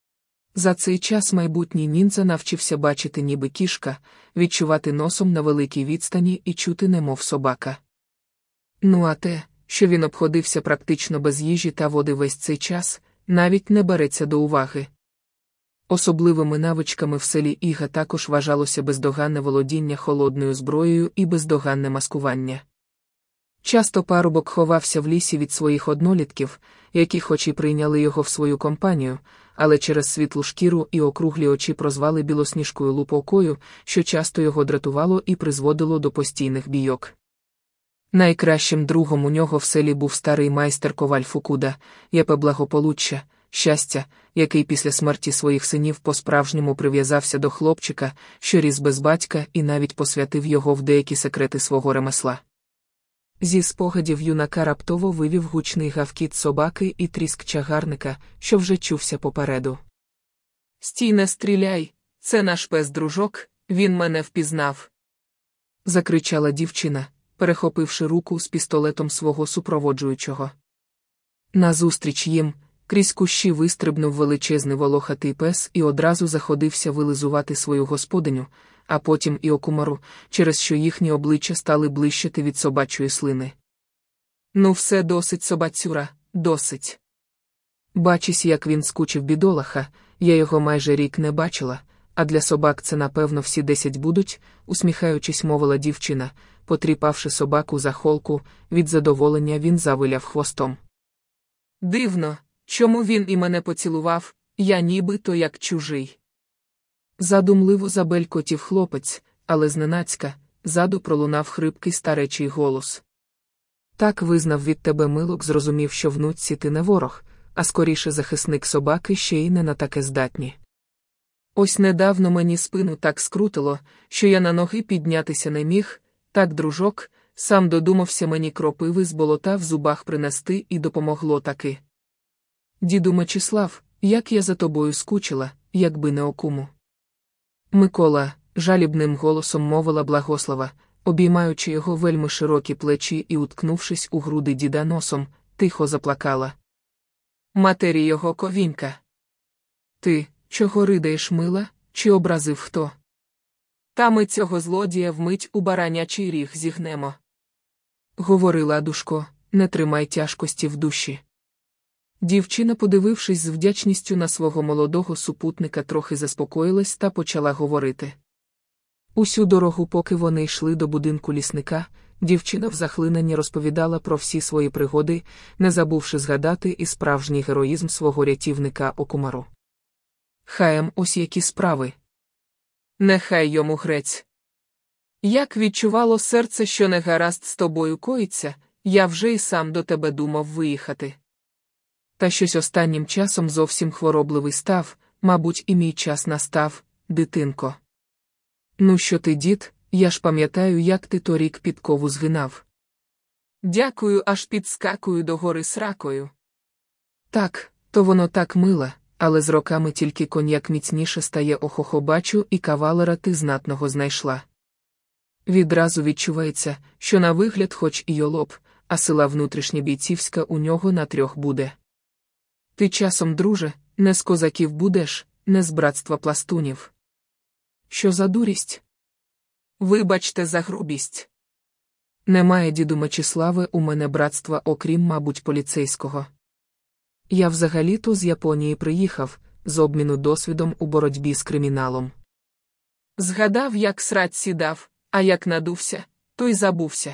За цей час майбутній ніндзя навчився бачити ніби кішка, відчувати носом на великій відстані і чути немов собака. Ну а те, що він обходився практично без їжі та води весь цей час, навіть не береться до уваги. Особливими навичками в селі Іга також вважалося бездоганне володіння холодною зброєю і бездоганне маскування. Часто парубок ховався в лісі від своїх однолітків, які хоч і прийняли його в свою компанію, але через світлу шкіру і округлі очі прозвали білосніжкою лупокою, що часто його дратувало і призводило до постійних бійок. Найкращим другом у нього в селі був старий майстер коваль Фукуда, Япе Благополуччя, щастя, який після смерті своїх синів по-справжньому прив'язався до хлопчика, що ріс без батька, і навіть посвятив його в деякі секрети свого ремесла. Зі спогадів юнака раптово вивів гучний гавкіт собаки і тріск чагарника, що вже чувся попереду. «Стій, не стріляй, це наш пес-дружок, він мене впізнав!» закричала дівчина, перехопивши руку з пістолетом свого супроводжуючого. Назустріч їм, крізь кущі вистрибнув величезний волохатий пес і одразу заходився вилизувати свою господиню, а потім і Окумару, через що їхні обличчя стали блищати від собачої слини. «Ну все, досить, собацюра, досить!» Бачись, як він скучив бідолаха, я його майже рік не бачила, а для собак це напевно всі 10 будуть, усміхаючись, мовила дівчина, потріпавши собаку за холку, від задоволення він завиляв хвостом. «Дивно, чому він і мене поцілував, я нібито як чужий». Задумливо забелькотів хлопець, але зненацька, ззаду пролунав хрипкий старечий голос. Так визнав від тебе Милок, зрозумів, що внуці ти не ворог, а скоріше захисник собаки, ще й не на таке здатні. Ось недавно мені спину так скрутило, що я на ноги піднятися не міг, так, дружок, сам додумався мені кропиви з болота в зубах принести і допомогло таки. Діду Мечислав, як я за тобою скучила, якби не окуму. Микола, жалібним голосом мовила Благослава, обіймаючи його вельми широкі плечі і уткнувшись у груди діда носом, тихо заплакала. Матері його ковінька. Ти, чого ридаєш, мила, чи образив хто? Та ми цього злодія вмить у баранячий ріг зігнемо. Говорила Душко, не тримай тяжкості в душі. Дівчина, подивившись з вдячністю на свого молодого супутника, трохи заспокоїлась та почала говорити. Усю дорогу, поки вони йшли до будинку лісника, дівчина в захлинанні розповідала про всі свої пригоди, не забувши згадати і справжній героїзм свого рятівника Окумару. Хаєм, ось які справи. Нехай йому грець. Як відчувало серце, що негаразд з тобою коїться, я вже й сам до тебе думав виїхати. Та щось останнім часом зовсім хворобливий став, мабуть, і мій час настав, дитинко. Ну що ти, дід, я ж пам'ятаю, як ти торік підкову згинав. Дякую, аж підскакую до гори сракою. Так, то воно так мило, але з роками тільки коньяк міцніше стає, охохо, бачу, і кавалера ти знатного знайшла. Відразу відчувається, що на вигляд хоч і йолоп, а сила внутрішня бійцівська у нього на трьох буде. Ти часом, друже, не з козаків будеш, не з братства пластунів. Що за дурість? Вибачте за грубість. Немає, діду Мечиславе, у мене братства, окрім, мабуть, поліцейського. Я взагалі-то з Японії приїхав, з обміну досвідом у боротьбі з криміналом. Згадав, як срать сідав, а як надувся, то й забувся.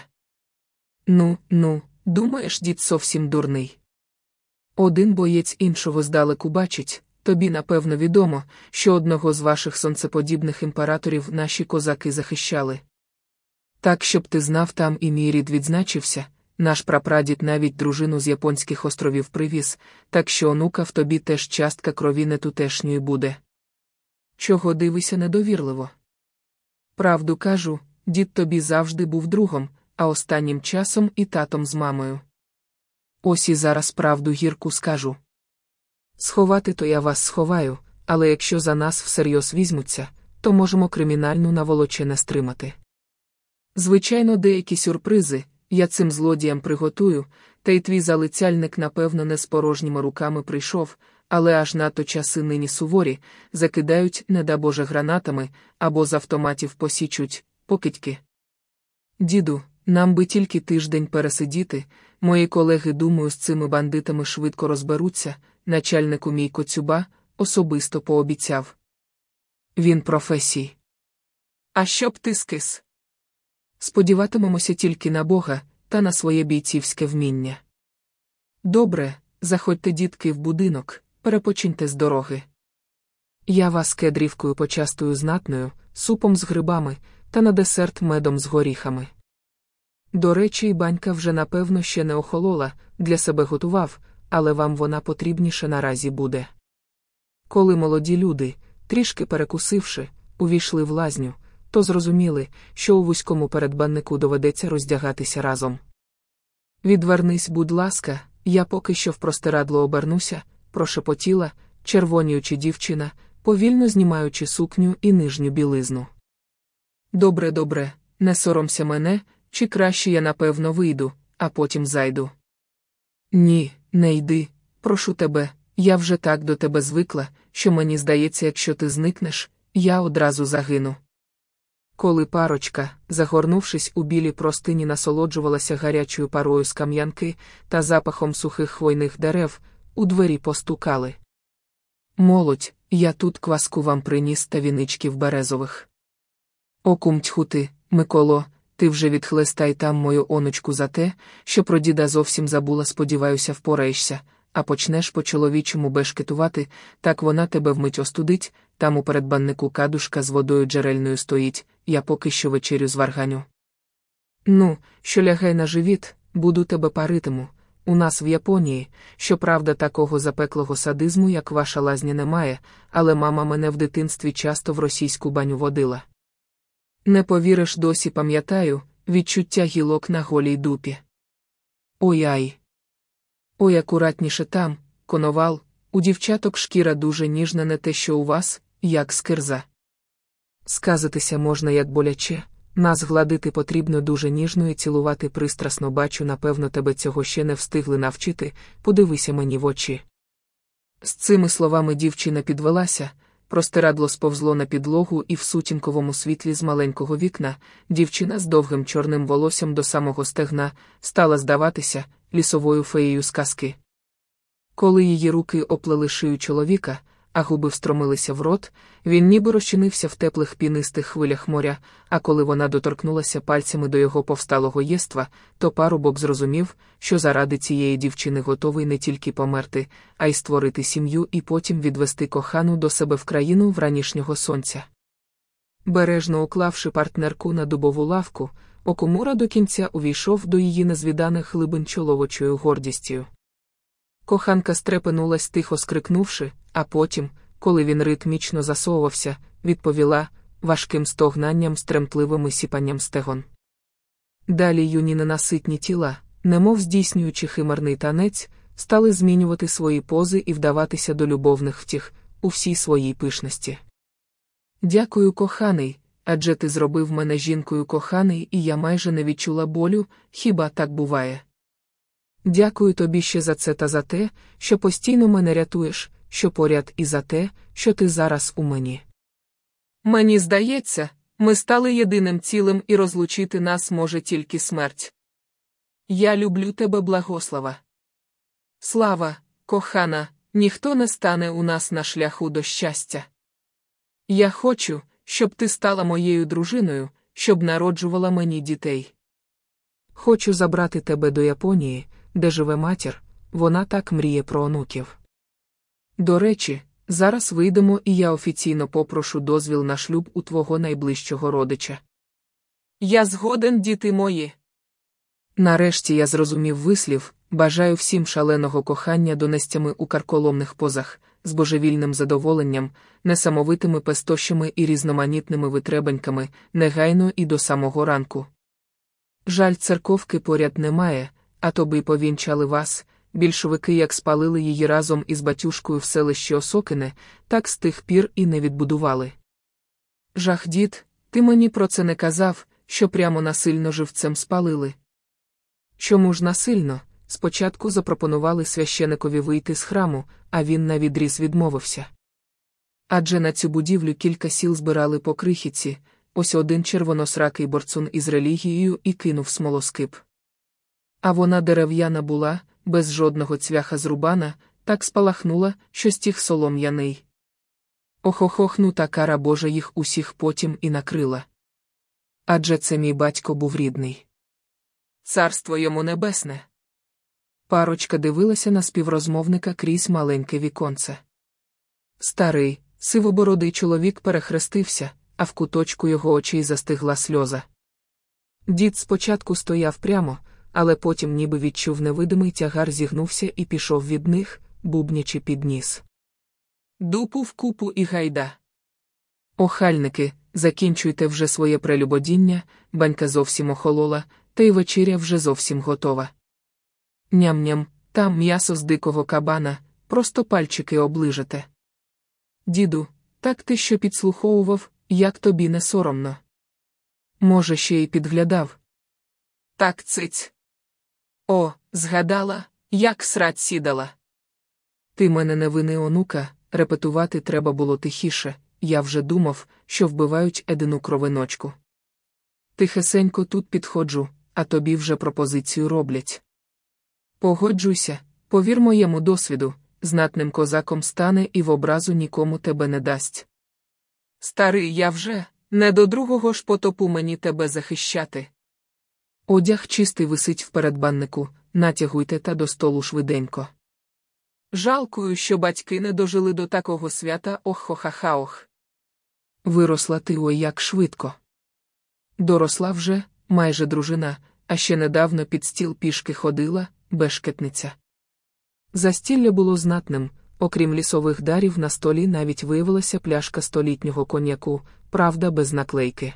Ну, думаєш, дід зовсім дурний. Один боєць іншого здалеку бачить, тобі напевно відомо, що одного з ваших сонцеподібних імператорів наші козаки захищали. Так, щоб ти знав, там і мій рід відзначився, наш прапрадід навіть дружину з Японських островів привіз, так що, онука, в тобі теж частка крові не тутешньої буде. Чого дивишся недовірливо? Правду кажу, дід тобі завжди був другом, а останнім часом і татом з мамою. Ось і зараз правду гірку скажу. Сховати то я вас сховаю, але якщо за нас всерйоз візьмуться, то можемо кримінальну наволочене стримати. Звичайно, деякі сюрпризи я цим злодіям приготую, та й твій залицяльник, напевно, не з порожніми руками прийшов, але аж надто часи нині суворі, закидають, не да Боже, гранатами, або з автоматів посічуть, покидьки. Діду, нам би тільки тиждень пересидіти, мої колеги, думаю, з цими бандитами швидко розберуться, начальнику мій Коцюба особисто пообіцяв. Він професій. А щоб ти скис? Сподіватимемося тільки на Бога та на своє бійцівське вміння. Добре, заходьте, дітки, в будинок, перепочиньте з дороги. Я вас кедрівкою почастую знатною, супом з грибами та на десерт медом з горіхами. До речі, і банька вже, напевно, ще не охолола, для себе готував, але вам вона потрібніше наразі буде. Коли молоді люди, трішки перекусивши, увійшли в лазню, то зрозуміли, що у вузькому передбаннику доведеться роздягатися разом. Відвернись, будь ласка, я поки що в простирадло обернуся, прошепотіла, червоніючи дівчина, повільно знімаючи сукню і нижню білизну. Добре, не соромся мене, чи краще я, напевно, вийду, а потім зайду. Ні, не йди, прошу тебе, я вже так до тебе звикла, що мені здається, якщо ти зникнеш, я одразу загину. Коли парочка, загорнувшись у білі простині, насолоджувалася гарячою парою з кам'янки та запахом сухих хвойних дерев, у двері постукали. Молодь, я тут кваску вам приніс та віничків березових. Окум, тьху ти, Миколо, ти вже відхлестай там мою онучку за те, що про діда зовсім забула, сподіваюся, впораєшся, а почнеш по-чоловічому бешкетувати, так вона тебе вмить остудить, там у передбаннику кадушка з водою джерельною стоїть, я поки що вечерю зварганю. Ну, що лягай на живіт, буду тебе паритиму. У нас в Японії, щоправда, такого запеклого садизму, як ваша лазня, немає, але мама мене в дитинстві часто в російську баню водила. Не повіриш, досі пам'ятаю відчуття гілок на голій дупі. Ой-ай. Ой, акуратніше там, коновал, у дівчаток шкіра дуже ніжна, не те що у вас, як з кирза. Сказитися можна як боляче, нас гладити потрібно дуже ніжно і цілувати пристрасно, бачу, напевно, тебе цього ще не встигли навчити, подивися мені в очі. З цими словами дівчина підвелася, простирадло сповзло на підлогу, і в сутінковому світлі з маленького вікна дівчина з довгим чорним волоссям до самого стегна стала здаватися лісовою феєю з казки. Коли її руки оплели шию чоловіка, а губи встромилися в рот, він ніби розчинився в теплих пінистих хвилях моря, а коли вона доторкнулася пальцями до його повсталого єства, то парубок зрозумів, що заради цієї дівчини готовий не тільки померти, а й створити сім'ю і потім відвести кохану до себе в країну вранішнього сонця. Бережно уклавши партнерку на дубову лавку, Окумура до кінця увійшов до її незвіданих глибин чоловічою гордістю. Коханка стрепенулась, тихо скрикнувши, а потім, коли він ритмічно засовувався, відповіла важким стогнанням з тремтливим сіпанням стегон. Далі юні ненаситні тіла, немов здійснюючи химерний танець, стали змінювати свої пози і вдаватися до любовних втіх у всій своїй пишності. Дякую, коханий, адже ти зробив мене жінкою, коханий, і я майже не відчула болю, хіба так буває? Дякую тобі ще за це та за те, що постійно мене рятуєш, що поряд, і за те, що ти зараз у мені. Мені здається, ми стали єдиним цілим, і розлучити нас може тільки смерть. Я люблю тебе, Благослава. Слава, кохана, ніхто не стане у нас на шляху до щастя. Я хочу, щоб ти стала моєю дружиною, щоб народжувала мені дітей. Хочу забрати тебе до Японії, де живе матір, вона так мріє про онуків. До речі, зараз вийдемо, і я офіційно попрошу дозвіл на шлюб у твого найближчого родича. Я згоден, діти мої. Нарешті я зрозумів вислів, бажаю всім шаленого кохання донестями у карколомних позах, з божевільним задоволенням, несамовитими пестощами і різноманітними витребеньками, негайно і до самого ранку. Жаль, церковки поряд немає, а то би й повінчали вас. Більшовики як спалили її разом із батюшкою в селищі Осокине, так з тих пір і не відбудували. Жах, дід, ти мені про це не казав, що прямо насильно живцем спалили. Чому ж насильно? Спочатку запропонували священикові вийти з храму, а він навідріз відмовився. Адже на цю будівлю кілька сіл збирали по крихітці, ось один червоносракий борцун із релігією і кинув смолоскип. А вона дерев'яна була, без жодного цвяха з рубана, так спалахнула, що стіг солом'яний. Охохох, ну та кара Божа їх усіх потім і накрила. Адже це мій батько був рідний. Царство йому небесне. Парочка дивилася на співрозмовника крізь маленьке віконце. Старий, сивобородий чоловік перехрестився, а в куточку його очей застигла сльоза. Дід спочатку стояв прямо, але потім ніби відчув невидимий тягар, зігнувся і пішов від них, бубнячи під ніс. Дупу в купу і гайда. Охальники, закінчуйте вже своє прелюбодіння, банька зовсім охолола, та й вечеря вже зовсім готова. Ням-ням, там м'ясо з дикого кабана, просто пальчики оближете. Діду, так ти що підслуховував, як тобі не соромно? Може, ще й підглядав? Так, циць. О, згадала, як срать сідала. Ти мене не вини, онука, репетувати треба було тихіше, я вже думав, що вбивають Едину кровиночку. Тихесенько тут підходжу, а тобі вже пропозицію роблять. Погоджуйся, повір моєму досвіду, знатним козаком стане і в образу нікому тебе не дасть. Старий, я вже, не до другого ж потопу мені тебе захищати. Одяг чистий висить в передбаннику, натягуйте та до столу швиденько. Жалкую, що батьки не дожили до такого свята, ох-хо-ха-ха-ох. Виросла ти ой як швидко. Доросла вже, майже дружина, а ще недавно під стіл пішки ходила, бешкетниця. Застілля було знатним, окрім лісових дарів на столі навіть виявилася пляшка столітнього коньяку, правда без наклейки.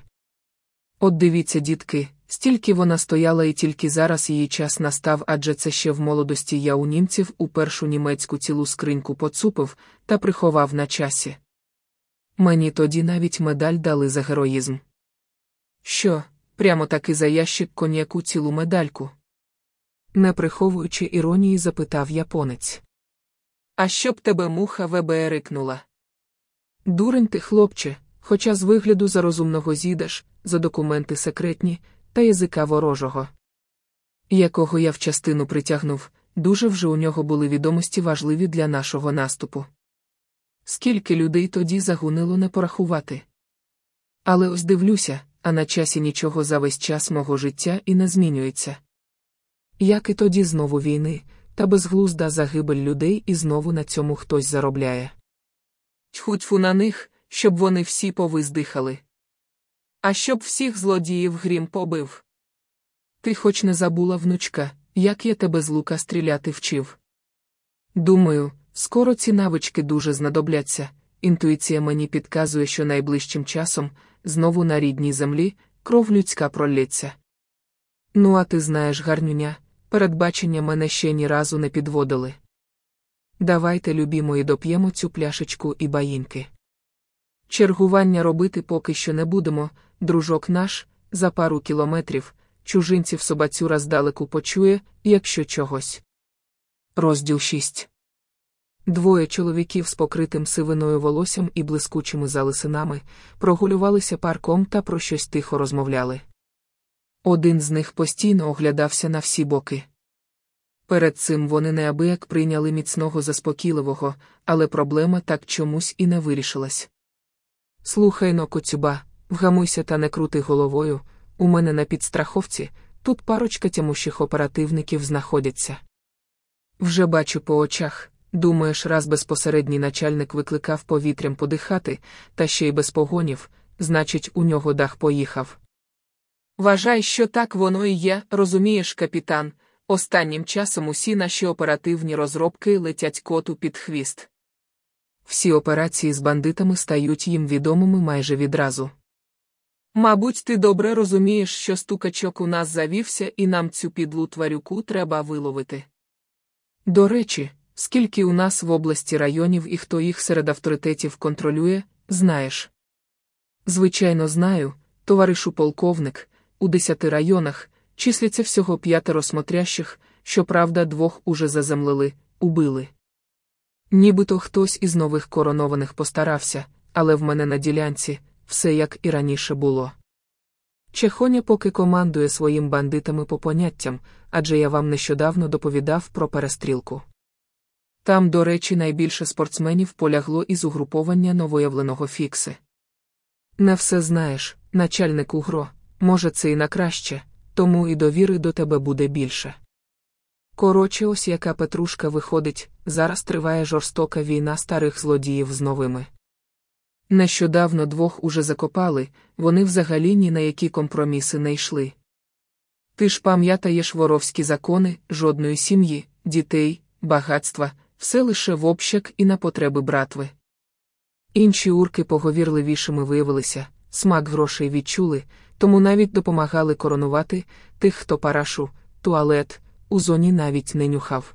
От дивіться, дітки, стільки вона стояла і тільки зараз її час настав, адже це ще в молодості я у німців у першу німецьку цілу скриньку поцупив та приховав на часі. Мені тоді навіть медаль дали за героїзм. Що, прямо таки за ящик коньяку цілу медальку? Не приховуючи іронії, запитав японець. А щоб тебе муха веберикнула? Дурень ти, хлопче, хоча з вигляду за розумного зійдеш, за документи секретні, та язика ворожого. Якого я в частину притягнув, дуже вже у нього були відомості важливі для нашого наступу. Скільки людей тоді загунило не порахувати. Але ось дивлюся, а на часі нічого за весь час мого життя і не змінюється. Як і тоді знову війни, та безглузда загибель людей і знову на цьому хтось заробляє. Тьфу-тьфу на них, щоб вони всі повиздихали. А щоб всіх злодіїв грім побив. Ти хоч не забула, внучка, як я тебе з лука стріляти вчив? Думаю, скоро ці навички дуже знадобляться. Інтуїція мені підказує, що найближчим часом, знову на рідній землі, кров людська пролється. Ну а ти знаєш, гарнюня, передбачення мене ще ні разу не підводили. Давайте, любі мої, доп'ємо цю пляшечку і баїнки. Чергування робити поки що не будемо, дружок наш, за пару кілометрів, чужинців собацюра здалеку почує, якщо чогось. Розділ 6. Двоє чоловіків з покритим сивиною волоссям і блискучими залисинами прогулювалися парком та про щось тихо розмовляли. Один з них постійно оглядався на всі боки. Перед цим вони неабияк прийняли міцного заспокійливого, але проблема так чомусь і не вирішилась. Слухай-но, коцюба, вгамуйся та не крути головою, у мене на підстраховці, тут парочка тямущих оперативників знаходяться. Вже бачу по очах, думаєш, раз безпосередній начальник викликав повітрям подихати, та ще й без погонів, значить у нього дах поїхав. Вважай, що так воно і є, розумієш, капітан, останнім часом усі наші оперативні розробки летять коту під хвіст. Всі операції з бандитами стають їм відомими майже відразу. Мабуть, ти добре розумієш, що стукачок у нас завівся і нам цю підлу тварюку треба виловити. До речі, скільки у нас в області районів і хто їх серед авторитетів контролює, знаєш? Звичайно, знаю, товаришу полковник, у 10 районах числяться всього 5 смотрящих, щоправда 2 уже заземлили, убили. Нібито хтось із нових коронованих постарався, але в мене на ділянці все як і раніше було. Чехоня поки командує своїм бандитами по поняттям, адже я вам нещодавно доповідав про перестрілку. Там, до речі, найбільше спортсменів полягло із угруповання новоявленого Фікси. Не все знаєш, начальнику ГРО, може це і на краще, тому і довіри до тебе буде більше. Коротше, ось яка петрушка виходить, зараз триває жорстока війна старих злодіїв з новими. Нещодавно 2 уже закопали, вони взагалі ні на які компроміси не йшли. Ти ж пам'ятаєш воровські закони, жодної сім'ї, дітей, багатства, все лише в общак і на потреби братви. Інші урки поговірливішими виявилися, смак грошей відчули, тому навіть допомагали коронувати тих, хто парашу, туалет, у зоні навіть не нюхав.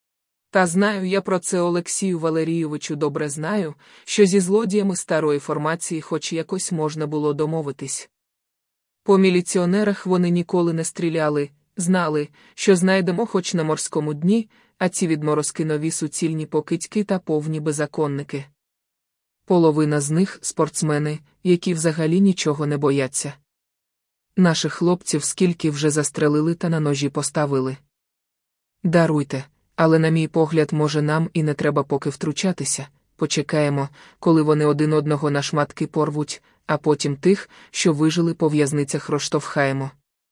Та знаю я про це, Олексію Валерійовичу, добре знаю, що зі злодіями старої формації хоч якось можна було домовитись. По міліціонерах вони ніколи не стріляли, знали, що знайдемо хоч на морському дні, а ці відморозки нові суцільні покидьки та повні беззаконники. Половина з них – спортсмени, які взагалі нічого не бояться. Наших хлопців скільки вже застрелили та на ножі поставили. Даруйте, але на мій погляд, може, нам і не треба поки втручатися, почекаємо, коли вони один одного на шматки порвуть, а потім тих, що вижили по в'язницях, розштовхаємо.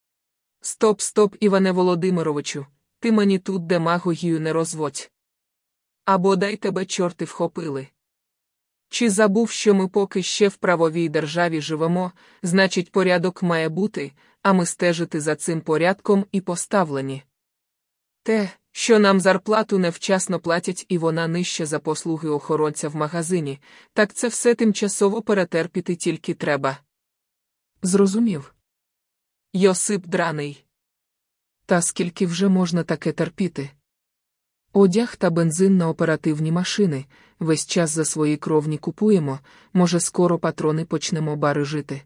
Стоп, Іване Володимировичу, ти мені тут демагогію не розводь. Або дай тебе чорти вхопили. Чи забув, що ми поки ще в правовій державі живемо, значить порядок має бути, а ми стежити за цим порядком і поставлені. Те, що нам зарплату невчасно платять і вона нижча за послуги охоронця в магазині, так це все тимчасово перетерпіти тільки треба. Зрозумів. Йосип драний. Та скільки вже можна таке терпіти? Одяг та бензин на оперативні машини, весь час за свої кровні купуємо, може скоро патрони почнемо барижити.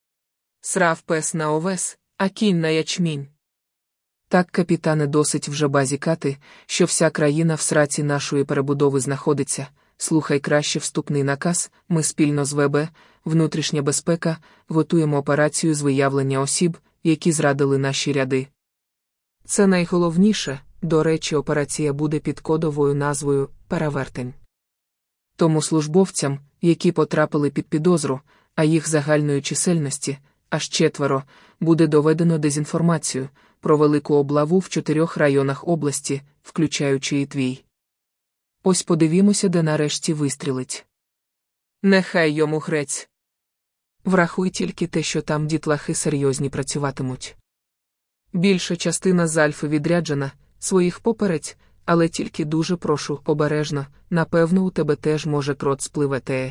Срав пес на овес, а кінь на ячмінь. Так, капітане, досить вже базікати, що вся країна в сраці нашої перебудови знаходиться. Слухай краще вступний наказ, ми спільно з ВБ, внутрішня безпека, готуємо операцію з виявлення осіб, які зрадили наші ряди. Це найголовніше, до речі, операція буде під кодовою назвою «Перевертень». Тому службовцям, які потрапили під підозру, а їх загальної чисельності, аж 4, буде доведено дезінформацію про велику облаву в 4 районах області, включаючи і твій. Ось подивімося, де нарешті вистрілить. Нехай йому грець. Врахуй тільки те, що там дітлахи серйозні працюватимуть. Більша частина з Альфи відряджена, своїх поперець, але тільки дуже прошу, обережно, напевно у тебе теж може крот спливе.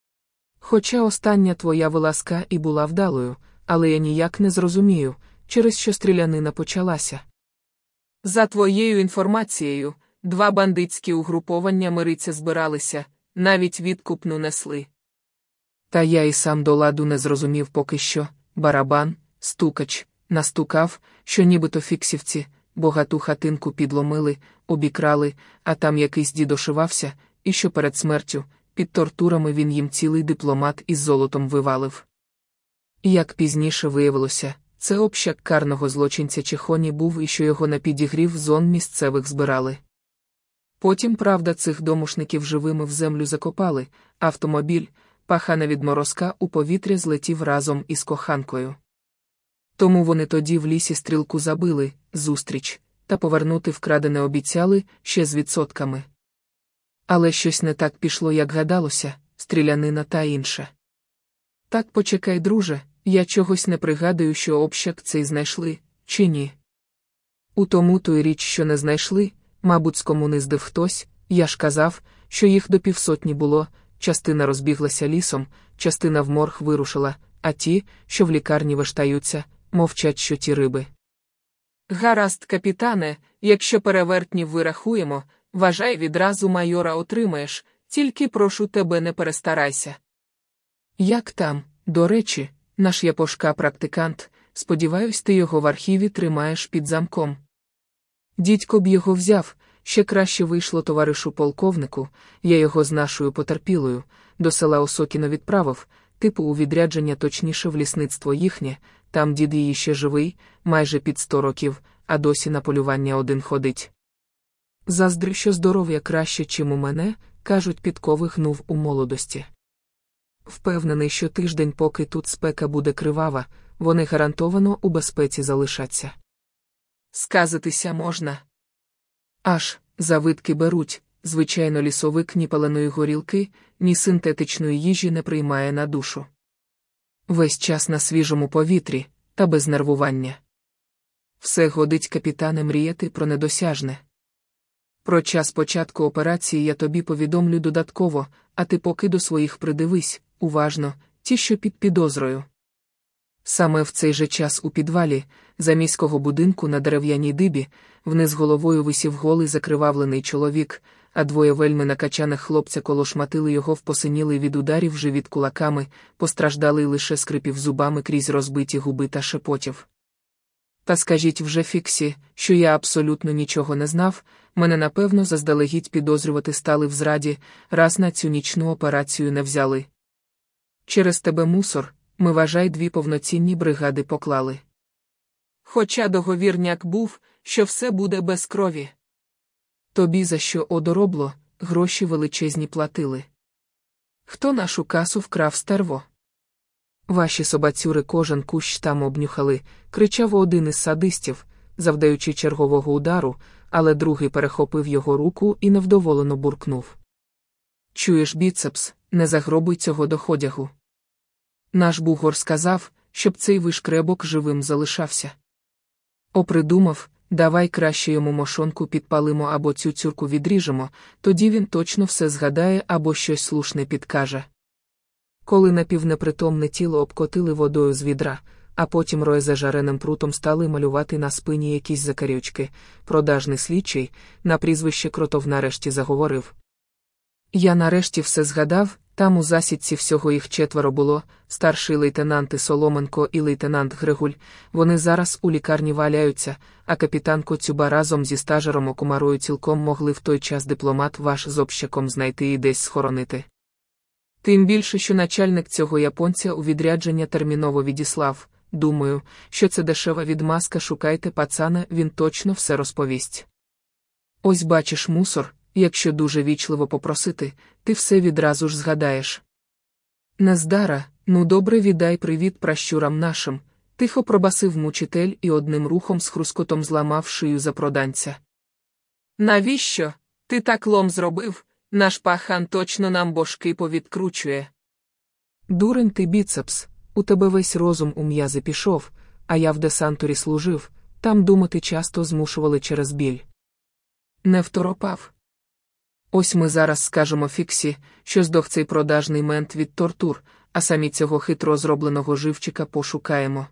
Хоча остання твоя вилазка і була вдалою, але я ніяк не зрозумію, через що стрілянина почалася. За твоєю інформацією, 2 бандитські угруповання мириться збиралися, навіть відкупну несли. Та я і сам до ладу не зрозумів поки що, барабан, стукач, настукав, що нібито фіксівці, богату хатинку підломили, обікрали, а там якийсь дід ошивався, і що перед смертю, під тортурами він їм цілий дипломат із золотом вивалив. Як пізніше виявилося, це общак карного злочинця Чехоні був і що його на підігрів зон місцевих збирали. Потім, правда, цих домушників живими в землю закопали, автомобіль, пахана відморозка у повітря злетів разом із коханкою. Тому вони тоді в лісі стрілку забили, зустріч, та повернути вкрадене обіцяли ще з відсотками. Але щось не так пішло, як гадалося, стрілянина та інше. Так почекай, друже, я чогось не пригадую, що общак цей знайшли, чи ні. У тому то й річ, що не знайшли, мабуть, скомуниздив хтось, я ж казав, що їх до 500 було, частина розбіглася лісом, частина в морг вирушила, а ті, що в лікарні вештаються, мовчать, що ті риби. Гаразд, капітане, якщо перевертнів вирахуємо, вважай, відразу майора отримаєш, тільки прошу тебе, не перестарайся. Як там, до речі, наш япошка-практикант, сподіваюсь, ти його в архіві тримаєш під замком. Дідько б його взяв, ще краще вийшло товаришу полковнику, я його з нашою потерпілою, до села Осокіно відправив, типу у відрядження, точніше в лісництво їхнє, там дід її ще живий, майже під 100 років, а досі на полювання один ходить. Заздрю, що здоров'я краще, чим у мене, кажуть, підкови гнув у молодості. Впевнений, що тиждень, поки тут спека буде кривава, вони гарантовано у безпеці залишаться. Сказитися можна. Аж, завидки беруть, звичайно, лісовик ні паленої горілки, ні синтетичної їжі не приймає на душу. Весь час на свіжому повітрі, та без нервування. Все годить, капітане, мріяти про недосяжне. Про час початку операції я тобі повідомлю додатково, а ти поки до своїх придивись, уважно, ті, що під підозрою. Саме в цей же час у підвалі, за міського будинку на дерев'яній дибі, вниз головою висів голий закривавлений чоловік, а 2 вельми накачаних хлопця колошматили його в посинілий від ударів живіт кулаками, постраждалий лише скрипів зубами крізь розбиті губи та шепотів. Та скажіть вже Фіксі, що я абсолютно нічого не знав, мене напевно заздалегідь підозрювати стали в зраді, раз на цю нічну операцію не взяли. Через тебе, мусор, ми, вважай, 2 повноцінні бригади поклали. Хоча договірняк був, що все буде без крові. Тобі за що одоробло, гроші величезні платили. Хто нашу касу вкрав, стерво? Ваші собацюри кожен кущ там обнюхали, кричав один із садистів, завдаючи чергового удару, але другий перехопив його руку і невдоволено буркнув. Чуєш, біцепс, не загробуй цього доходягу. Наш бугор сказав, щоб цей вишкребок живим залишався. Опридумав, давай краще йому мошонку підпалимо або цю цюрку відріжемо, тоді він точно все згадає або щось слушне підкаже. Коли напівнепритомне тіло обкотили водою з відра, а потім Роє зажареним прутом стали малювати на спині якісь закарючки, продажний слідчий, на прізвище Кротов нарешті заговорив. Я нарешті все згадав, там у засідці всього їх 4 було, старший лейтенанти Соломенко і лейтенант Григуль, вони зараз у лікарні валяються, а капітан Коцюба разом зі стажером Окумарою цілком могли в той час дипломат ваш з общаком знайти і десь схоронити. Тим більше, що начальник цього японця у відрядження терміново відіслав. Думаю, що це дешева відмазка, шукайте пацана, він точно все розповість. Ось бачиш мусор, якщо дуже вічливо попросити, ти все відразу ж згадаєш. Нездара, ну добре, віддай привіт пращурам нашим, тихо пробасив мучитель і одним рухом з хрускотом зламав шию запроданця. Навіщо? Ти так лом зробив? Наш пахан точно нам бошки повідкручує. Дурень ти, біцепс, у тебе весь розум у м'язи пішов, а я в десантурі служив, там думати часто змушували через біль. Не второпав. Ось ми зараз скажемо Фіксі, що здох цей продажний мент від тортур, а самі цього хитро зробленого живчика пошукаємо.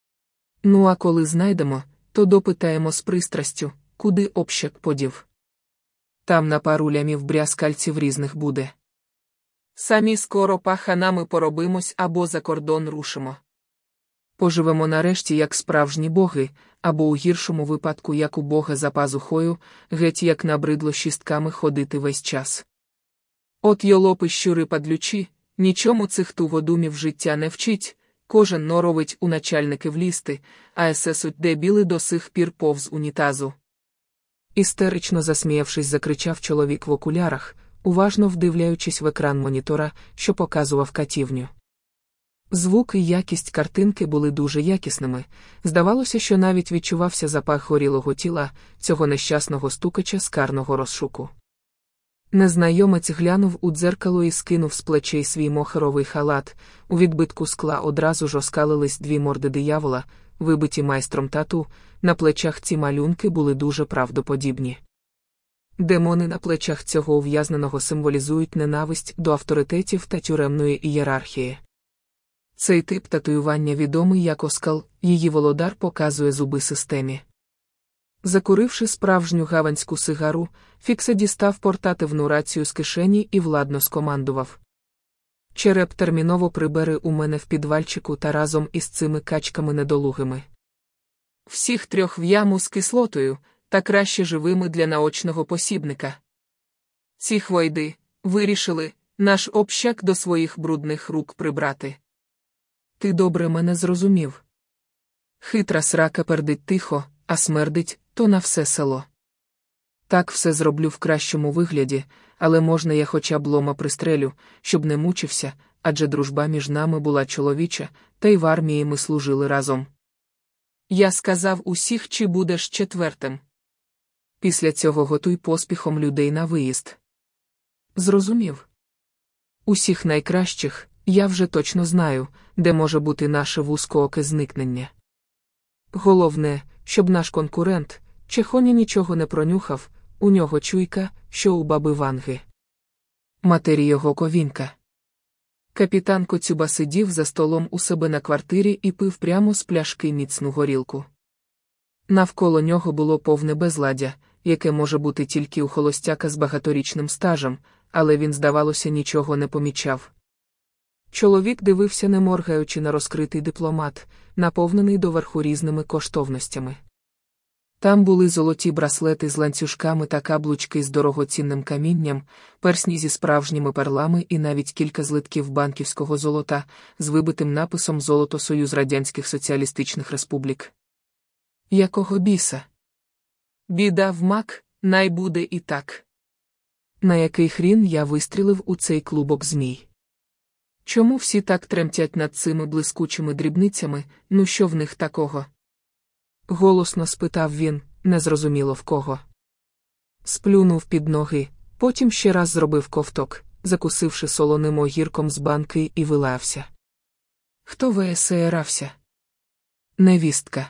Ну а коли знайдемо, то допитаємо з пристрастю, куди общак подів. Там на пару лямів брязкальців різних буде. Самі скоро паханами поробимось або за кордон рушимо. Поживемо нарешті як справжні боги, або у гіршому випадку як у бога за пазухою, геть як набридло шістками ходити весь час. От йолопи щури падлючі, нічому цих туводумів життя не вчить, кожен норовить у начальники влізти, а есесуть дебіли до сих пір повз унітазу. Істерично засміявшись, закричав чоловік в окулярах, уважно вдивляючись в екран монітора, що показував катівню. Звук і якість картинки були дуже якісними, здавалося, що навіть відчувався запах горілого тіла, цього нещасного стукача з карного розшуку. Незнайомець глянув у дзеркало і скинув з плечей свій мохеровий халат, у відбитку скла одразу ж оскалились 2 морди диявола, вибиті майстром тату, на плечах ці малюнки були дуже правдоподібні. Демони на плечах цього ув'язненого символізують ненависть до авторитетів та тюремної ієрархії. Цей тип татуювання відомий як оскал, її володар показує зуби системі. Закуривши справжню гаванську сигару, Фікса дістав портативну рацію з кишені і владно скомандував. Череп терміново прибери у мене в підвальчику та разом із цими качками недолугими. Всіх 3 в яму з кислотою, та краще живими для наочного посібника. Ці хвойди вирішили наш общак до своїх брудних рук прибрати. Ти добре мене зрозумів. Хитра срака пердить тихо, а смердить то на все село. Так все зроблю в кращому вигляді, але можна я хоча б лома пристрелю, щоб не мучився, адже дружба між нами була чоловіча, та й в армії ми служили разом. Я сказав усіх, чи будеш 4-м. Після цього готуй поспіхом людей на виїзд. Зрозумів? Усіх найкращих, я вже точно знаю, де може бути наше вузькооке зникнення. Головне, щоб наш конкурент, Чехоня, нічого не пронюхав, у нього чуйка, що у баби Ванги. Матері його ковінка. Капітан Коцюба сидів за столом у себе на квартирі і пив прямо з пляшки міцну горілку. Навколо нього було повне безладдя, яке може бути тільки у холостяка з багаторічним стажем, але він, здавалося, нічого не помічав. Чоловік дивився, не моргаючи, на розкритий дипломат, наповнений доверху різними коштовностями. Там були золоті браслети з ланцюжками та каблучки з дорогоцінним камінням, персні зі справжніми перлами і навіть кілька злитків банківського золота з вибитим написом «Золото Союз Радянських Соціалістичних Республік». Якого біса? Біда в мак, най буде і так. На який хрін я вистрілив у цей клубок змій? Чому всі так тремтять над цими блискучими дрібницями, ну що в них такого? Голосно спитав він, незрозуміло в кого. Сплюнув під ноги, потім ще раз зробив ковток, закусивши солоним огірком з банки, і вилаявся. Хто веселявся? Невістка.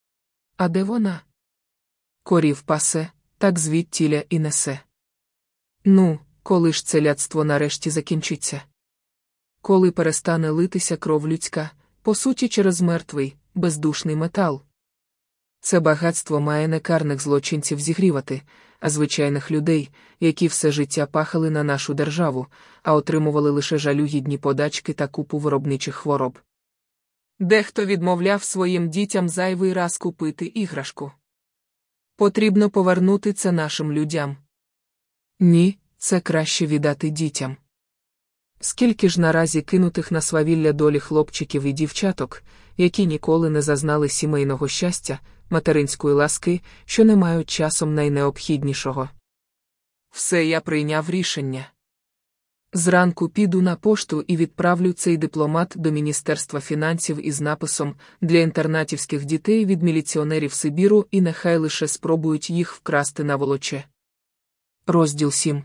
А де вона? Корів пасе, так звідтіля і несе. Ну, коли ж це ляцтво нарешті закінчиться? Коли перестане литися кров людська, по суті через мертвий, бездушний метал? Це багатство має не карних злочинців зігрівати, а звичайних людей, які все життя пахали на нашу державу, а отримували лише жалюгідні подачки та купу виробничих хвороб. Дехто відмовляв своїм дітям зайвий раз купити іграшку. Потрібно повернути це нашим людям. Ні, це краще віддати дітям. Скільки ж наразі кинутих на свавілля долі хлопчиків і дівчаток, які ніколи не зазнали сімейного щастя, материнської ласки, що не мають часом найнеобхіднішого. Все, я прийняв рішення. Зранку піду на пошту і відправлю цей дипломат до Міністерства фінансів із написом «Для інтернатівських дітей від міліціонерів Сибіру, і нехай лише спробують їх вкрасти на волоче». Розділ 7.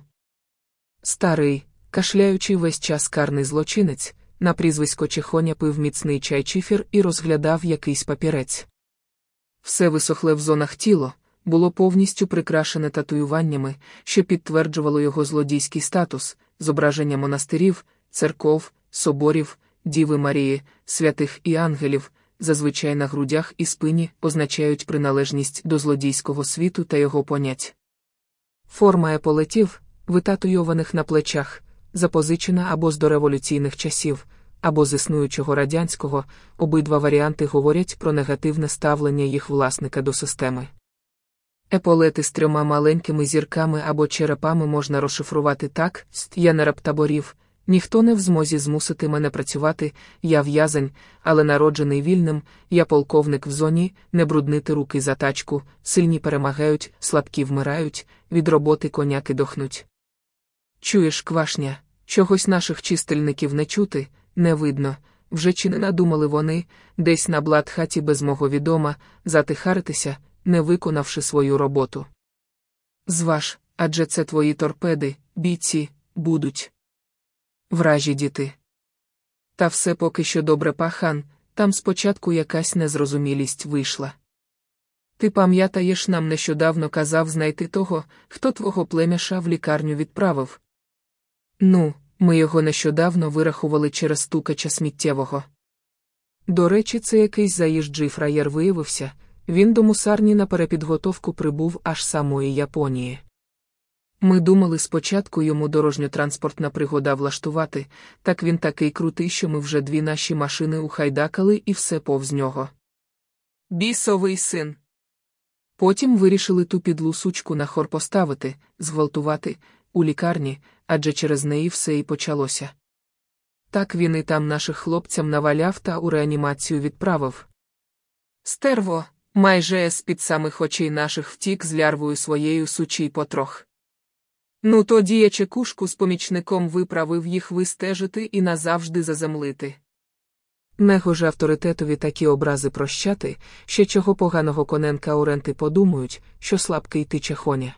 Старий, кашляючий весь час карний злочинець, на прізвисько Чехоня пив міцний чай-чифір і розглядав якийсь папірець. Все висохле в зонах тіло, було повністю прикрашене татуюваннями, що підтверджувало його злодійський статус, зображення монастирів, церков, соборів, Діви Марії, святих і ангелів, зазвичай на грудях і спині означають приналежність до злодійського світу та його понять. Форма еполетів, витатуйованих на плечах, запозичена або з дореволюційних часів, або з існуючого радянського, обидва варіанти говорять про негативне ставлення їх власника до системи. Еполети з 3 маленькими зірками або черепами можна розшифрувати так: «Я не раб таборів, ніхто не в змозі змусити мене працювати, я в'язень, але народжений вільним, я полковник в зоні, не бруднити руки за тачку, сильні перемагають, слабкі вмирають, від роботи коняки дохнуть». Чуєш, Квашня, чогось наших чистильників не чути, не видно, вже чи не надумали вони, десь на блатхаті без мого відома, затихаритися, не виконавши свою роботу. Зваж, адже це твої торпеди, бійці, будуть. Вражі діти. Та все поки що добре, пахан, там спочатку якась незрозумілість вийшла. Ти пам'ятаєш, нам нещодавно казав знайти того, хто твого плем'яша в лікарню відправив? Ну, ми його нещодавно вирахували через стукача сміттєвого. До речі, це якийсь заїжджий фраєр виявився, він до мусарні на перепідготовку прибув аж з самої Японії. Ми думали спочатку йому дорожньо-транспортна пригода влаштувати, так він такий крутий, що ми вже 2 наші машини ухайдакали і все повз нього. Бісовий син. Потім вирішили ту підлу сучку на хор поставити, зґвалтувати, у лікарні, адже через неї все і почалося. Так він і там наших хлопцям наваляв та у реанімацію відправив. Стерво, майже з-під самих очей наших втік з лярвою своєю сучий потрох. Ну тоді я чекушку з помічником виправив їх вистежити і назавжди заземлити. Негоже авторитетові такі образи прощати, ще чого поганого Коненка Оренти подумають, що слабкий ти Чехоня.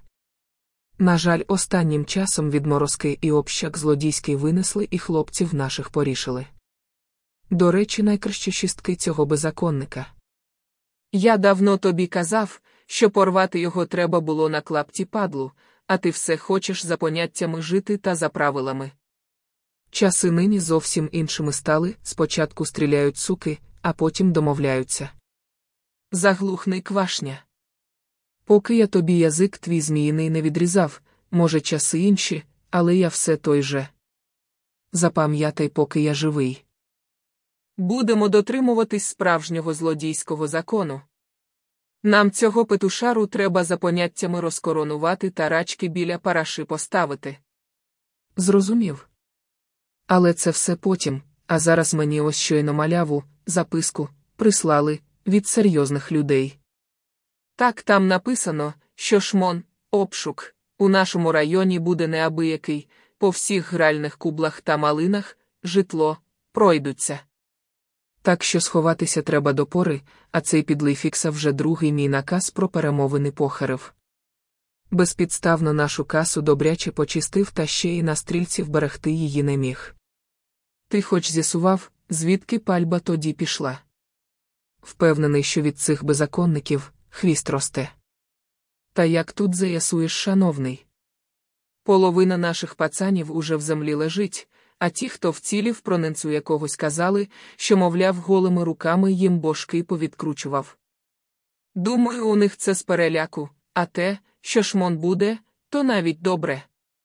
На жаль, останнім часом відморозки і общак злодійський винесли і хлопців наших порішили. До речі, найкращі шістки цього беззаконника. Я давно тобі казав, що порвати його треба було на клапті падлу, а ти все хочеш за поняттями жити та за правилами. Часи нині зовсім іншими стали, спочатку стріляють суки, а потім домовляються. Заглухни, Квашня. Поки я тобі язик твій зміїний не відрізав, може часи інші, але я все той же. Запам'ятай, поки я живий. Будемо дотримуватись справжнього злодійського закону. Нам цього петушару треба за поняттями розкоронувати та рачки біля параши поставити. Зрозумів. Але це все потім, а зараз мені ось щойно маляву, записку, прислали, від серйозних людей. Так там написано, що шмон, обшук, у нашому районі буде неабиякий, по всіх гральних кублах та малинах, житло, пройдуться. Так що сховатися треба до пори, а цей підлий фікса вже другий мій наказ про перемовини похерив. Безпідставно нашу касу добряче почистив та ще й на стрільці вберегти її не міг. Ти хоч з'ясував, звідки пальба тоді пішла? Впевнений, що від цих беззаконників хвіст росте. Та як тут заясуєш, шановний? Половина наших пацанів уже в землі лежить, а ті, хто вцілів, про ненцю якогось казали, що, мовляв, голими руками їм бошки повідкручував. Думаю, у них це з переляку, а те, що шмон буде, то навіть добре.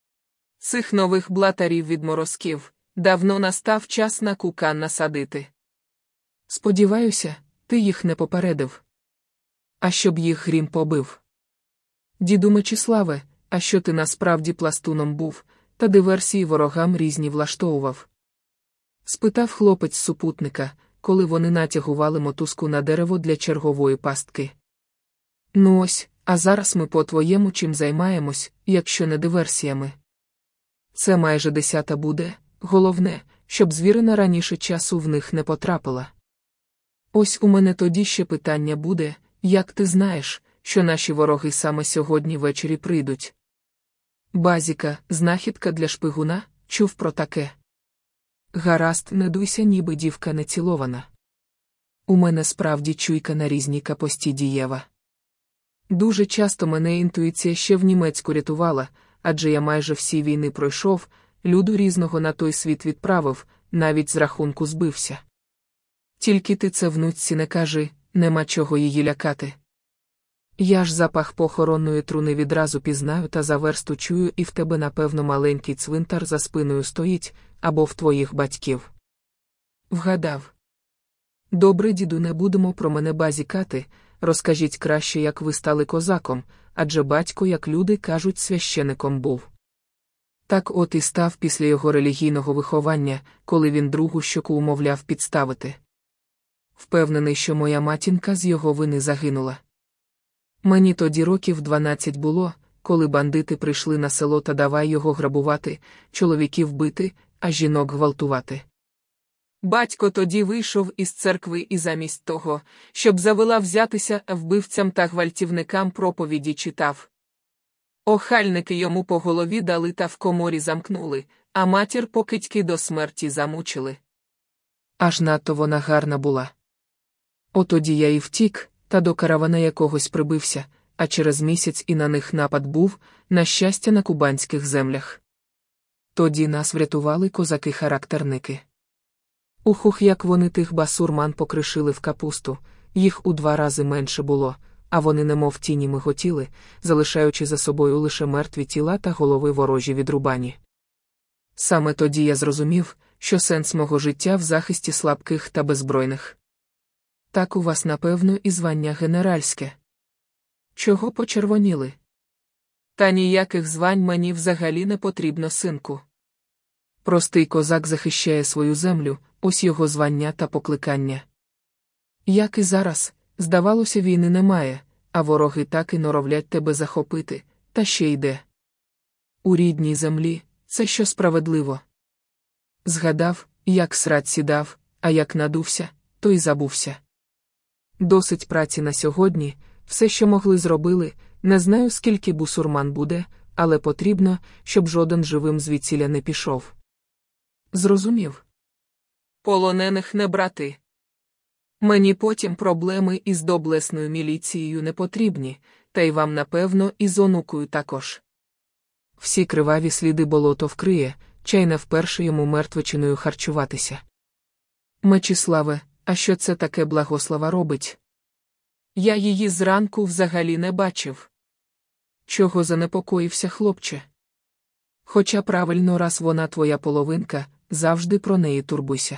Цих нових блатарів відморозків давно настав час на кукан насадити. Сподіваюся, ти їх не попередив. А щоб їх грім побив. Діду Мечиславе, а що ти насправді пластуном був, та диверсії ворогам різні влаштовував? Спитав хлопець супутника, коли вони натягували мотузку на дерево для чергової пастки. Ну ось, а зараз ми по-твоєму чим займаємось, якщо не диверсіями? Це майже 10 буде, головне, щоб звірина раніше часу в них не потрапила. Ось у мене тоді ще питання буде, як ти знаєш, що наші вороги саме сьогодні ввечері прийдуть? Базіка, знахідка для шпигуна, чув про таке. Гаразд, не дуйся, ніби дівка не цілована. У мене справді чуйка на різній капості дієва. Дуже часто мене інтуїція ще в німецьку рятувала, адже я майже всі війни пройшов, люду різного на той світ відправив, навіть з рахунку збився. Тільки ти це внучці не кажи, нема чого її лякати. Я ж запах похоронної труни відразу пізнаю та за версту чую, і в тебе, напевно, маленький цвинтар за спиною стоїть, або в твоїх батьків. Вгадав. Добре, діду, не будемо про мене базікати, розкажіть краще, як ви стали козаком, адже батько, як люди кажуть, священиком був. Так от і став після його релігійного виховання, коли він другу щоку умовляв підставити. Впевнений, що моя матінка з його вини загинула. Мені тоді років 12 було, коли бандити прийшли на село та давай його грабувати, чоловіків бити, а жінок гвалтувати. Батько тоді вийшов із церкви і замість того, щоб завела взятися, вбивцям та гвалтівникам проповіді читав. Охальники йому по голові дали та в коморі замкнули, а матір покидьки до смерті замучили. Аж надто вона гарна була. Отоді я і втік, та до каравана якогось прибився, а через місяць і на них напад був, на щастя, на кубанських землях. Тоді нас врятували козаки-характерники. Ух, як вони тих басурман покришили в капусту, їх у 2 рази менше було, а вони немов тіні миготіли, залишаючи за собою лише мертві тіла та голови ворожі відрубані. Саме тоді я зрозумів, що сенс мого життя в захисті слабких та беззбройних. Так у вас, напевно, і звання генеральське. Чого почервоніли? Та ніяких звань мені взагалі не потрібно, синку. Простий козак захищає свою землю, ось його звання та покликання. Як і зараз, здавалося, війни немає, а вороги так і норовлять тебе захопити, та ще йде. У рідній землі це що справедливо. Згадав, як срать сідав, а як надувся, то й забувся. Досить праці на сьогодні, все, що могли, зробили, не знаю, скільки бусурман буде, але потрібно, щоб жоден живим звідсіля не пішов. Зрозумів? Полонених не брати. Мені потім проблеми із доблесною міліцією не потрібні, та й вам, напевно, і з онукою також. Всі криваві сліди болото вкриє, чай не вперше йому мертвечиною харчуватися. Мечиславе, а що це таке Благослава робить? Я її зранку взагалі не бачив. Чого занепокоївся, хлопче? Хоча правильно, раз вона твоя половинка, завжди про неї турбуйся.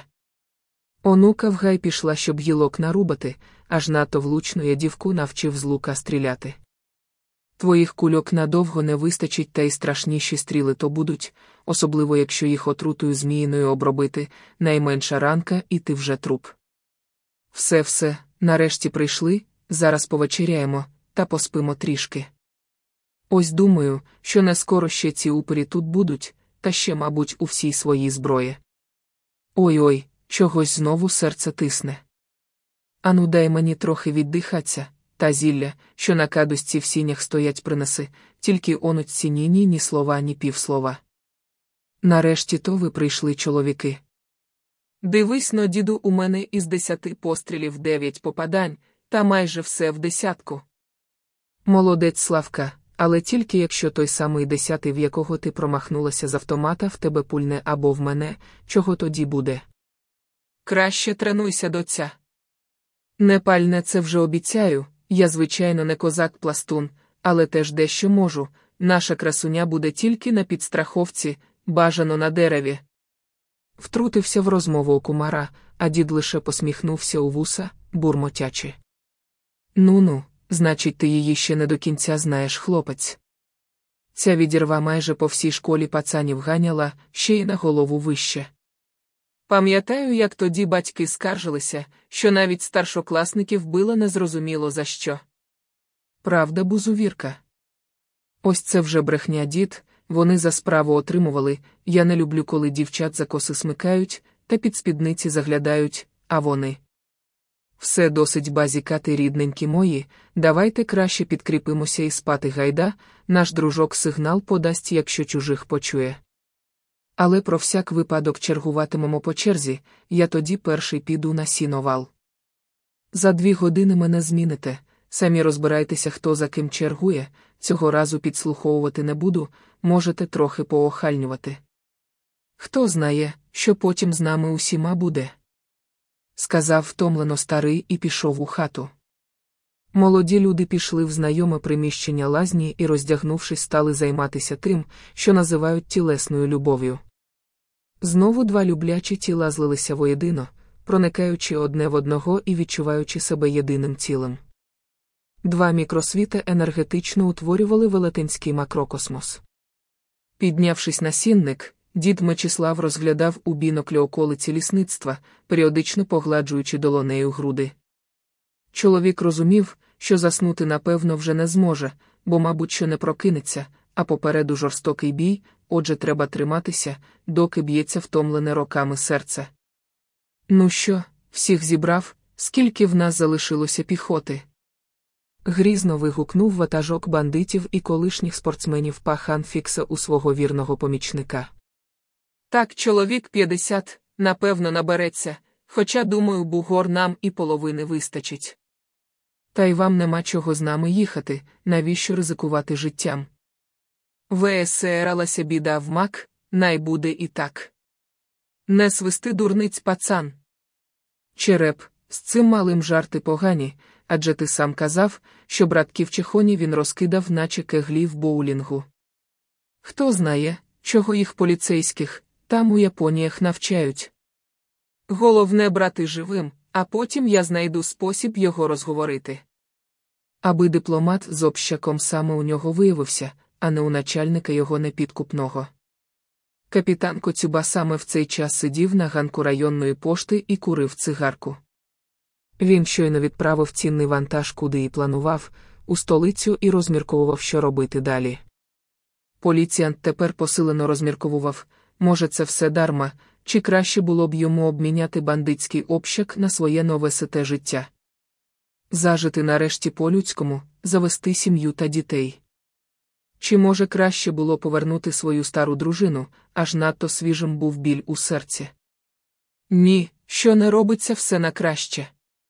Онука вгай пішла, щоб гілок нарубати, аж надто влучно я дівку навчив з лука стріляти. Твоїх кульок надовго не вистачить, та й страшніші стріли то будуть, особливо якщо їх отрутою зміїною обробити, найменша ранка і ти вже труп. Все, нарешті прийшли, зараз повечеряємо, та поспимо трішки. Ось думаю, що не скоро ще ці упері тут будуть, та ще, мабуть, у всій своїй зброї. Ой-ой, чогось знову серце тисне. Ану, дай мені трохи віддихатися, та зілля, що на кадусці в сінях стоять принеси, тільки онуть сініні ні слова, ні півслова. Нарешті то ви прийшли, чоловіки. Дивись но, діду, у мене із 10 пострілів 9 попадань, та майже все в десятку. Молодець, Славка, але тільки якщо той самий 10-й, в якого ти промахнулася з автомата, в тебе пульне або в мене, чого тоді буде? Краще тренуйся, доця. Не пальне, це вже обіцяю, я, звичайно, не козак-пластун, але теж дещо можу, наша красуня буде тільки на підстраховці, бажано на дереві. Втрутився в розмову кумара, а дід лише посміхнувся у вуса, бурмотячи. Ну-ну, значить, ти її ще не до кінця знаєш, хлопець. Ця відірва майже по всій школі пацанів ганяла, ще й на голову вище. Пам'ятаю, як тоді батьки скаржилися, що навіть старшокласників била незрозуміло за що. Правда, бузувірка? Ось це вже брехня, дід, вони за справу отримували, я не люблю, коли дівчат за коси смикають, та під спідниці заглядають, а вони. Все досить базікати, рідненькі мої, давайте краще підкріпимося і спати гайда, наш дружок сигнал подасть, якщо чужих почує. Але про всяк випадок чергуватимемо по черзі, я тоді перший піду на сіновал. За 2 години мене зміните, самі розбирайтеся, хто за ким чергує, цього разу підслуховувати не буду, можете трохи поохальнювати. Хто знає, що потім з нами усіма буде? Сказав втомлено старий і пішов у хату. Молоді люди пішли в знайоме приміщення лазні і, роздягнувшись, стали займатися тим, що називають тілесною любов'ю. Знову 2 люблячі тіла злилися воєдино, проникаючи одне в одного і відчуваючи себе єдиним цілим. 2 мікросвіти енергетично утворювали велетенський макрокосмос. Піднявшись на сінник, дід Мечислав розглядав у біноклі околиці лісництва, періодично погладжуючи долонею груди. Чоловік розумів, що заснути напевно вже не зможе, бо, мабуть, що не прокинеться, а попереду жорстокий бій, отже треба триматися, доки б'ється втомлене роками серце. Ну що, всіх зібрав, скільки в нас залишилося піхоти? Грізно вигукнув ватажок бандитів і колишніх спортсменів пахан Фікса у свого вірного помічника. Так, чоловік 50, напевно, набереться, хоча, думаю, бугор нам і половини вистачить. Та й вам нема чого з нами їхати, навіщо ризикувати життям? Весералася біда в мак, най буде і так. Не свисти, дурниць, пацан. Череп, з цим малим жарти погані, адже ти сам казав, що братків Чехоні він розкидав, наче кеглі в боулінгу. Хто знає, чого їх поліцейських, там у Японіях навчають. Головне брати живим, а потім я знайду спосіб його розговорити. Аби дипломат з общаком саме у нього виявився, а не у начальника його непідкупного. Капітан Коцюба саме в цей час сидів на ганку районної пошти і курив цигарку. Він щойно відправив цінний вантаж, куди і планував, у столицю, і розмірковував, що робити далі. Поліціянт тепер посилено розмірковував, може, це все дарма, чи краще було б йому обміняти бандитський общак на своє нове сите життя. Зажити нарешті по-людському, завести сім'ю та дітей. Чи, може, краще було повернути свою стару дружину, аж надто свіжим був біль у серці. Ні, що не робиться, все на краще.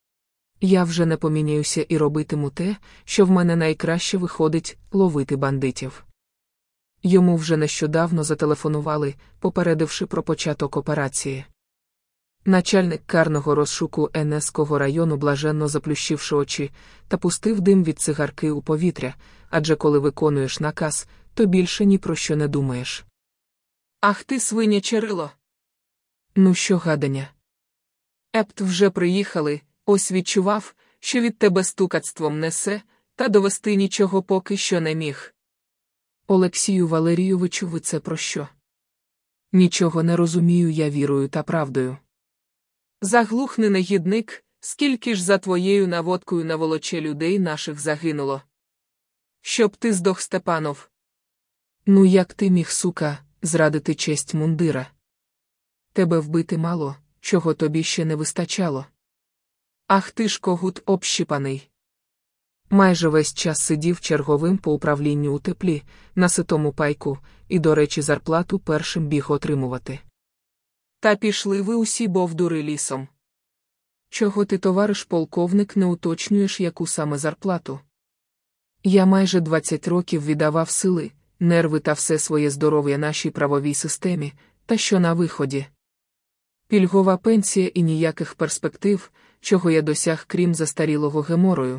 Я вже не поміняюся і робитиму те, що в мене найкраще виходить – ловити бандитів. Йому вже нещодавно зателефонували, попередивши про початок операції. Начальник карного розшуку Енеського району, блаженно заплющивши очі, та пустив дим від цигарки у повітря, адже коли виконуєш наказ, то більше ні про що не думаєш. Ах ти, свиня Чарило! Ну що, гадання? Епт вже приїхали, ось відчував, що від тебе стукацтвом несе, та довести нічого поки що не міг. Олексію Валерійовичу, ви це про що? Нічого не розумію я вірою та правдою. Заглухни, негідник, скільки ж за твоєю наводкою на волоче людей наших загинуло. Щоб ти здох, Степанов. Ну як ти міг, сука, зрадити честь мундира? Тебе вбити мало, чого тобі ще не вистачало. Ах ти ж когут общипаний. Майже весь час сидів черговим по управлінню у теплі, на ситому пайку, і, до речі, зарплату першим біг отримувати. Та пішли ви усі бовдури лісом. Чого ти, товариш полковник, не уточнюєш, яку саме зарплату? Я майже 20 років віддавав сили, нерви та все своє здоров'я нашій правовій системі, та що на виході? Пільгова пенсія і ніяких перспектив, чого я досяг, крім застарілого геморою.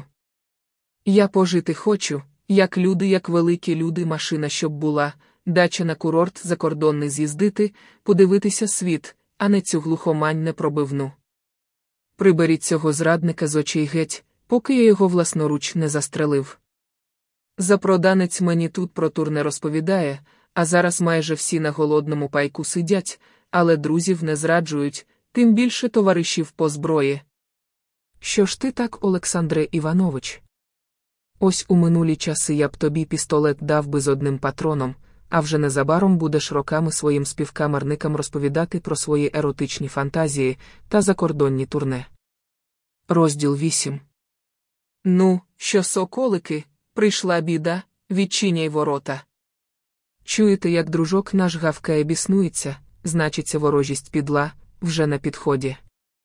Я пожити хочу, як люди, як великі люди, машина щоб була, дача на курорт закордонний з'їздити, подивитися світ, а не цю глухомань непробивну. Приберіть цього зрадника з очей геть, поки я його власноруч не застрелив. Запроданець мені тут про тур не розповідає, а зараз майже всі на голодному пайку сидять, але друзів не зраджують, тим більше товаришів по зброї. Що ж ти так, Олександре Іванович? Ось у минулі часи я б тобі пістолет дав би з одним патроном, а вже незабаром будеш роками своїм співкамерникам розповідати про свої еротичні фантазії та закордонні турне. Розділ 8. Ну, що, соколики, прийшла біда, відчиняй ворота. Чуєте, як дружок наш гавкає, біснується, значиться ворожість підла, вже на підході.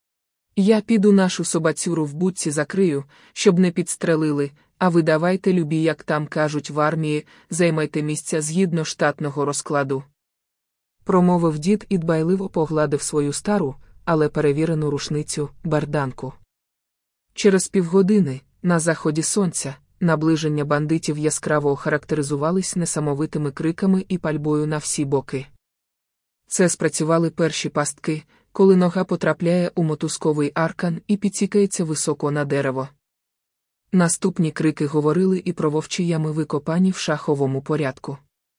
Я піду нашу собацюру в будці закрию, щоб не підстрелили, а ви давайте, любі, як там кажуть в армії, займайте місця згідно штатного розкладу. Промовив дід і дбайливо погладив свою стару, але перевірену рушницю, берданку. Через півгодини, на заході сонця, наближення бандитів яскраво охарактеризувались несамовитими криками і пальбою на всі боки. Це спрацювали перші пастки, коли нога потрапляє у мотузковий аркан і підсікається високо на дерево. Наступні крики говорили і про вовчі ями, викопані в шаховому порядку.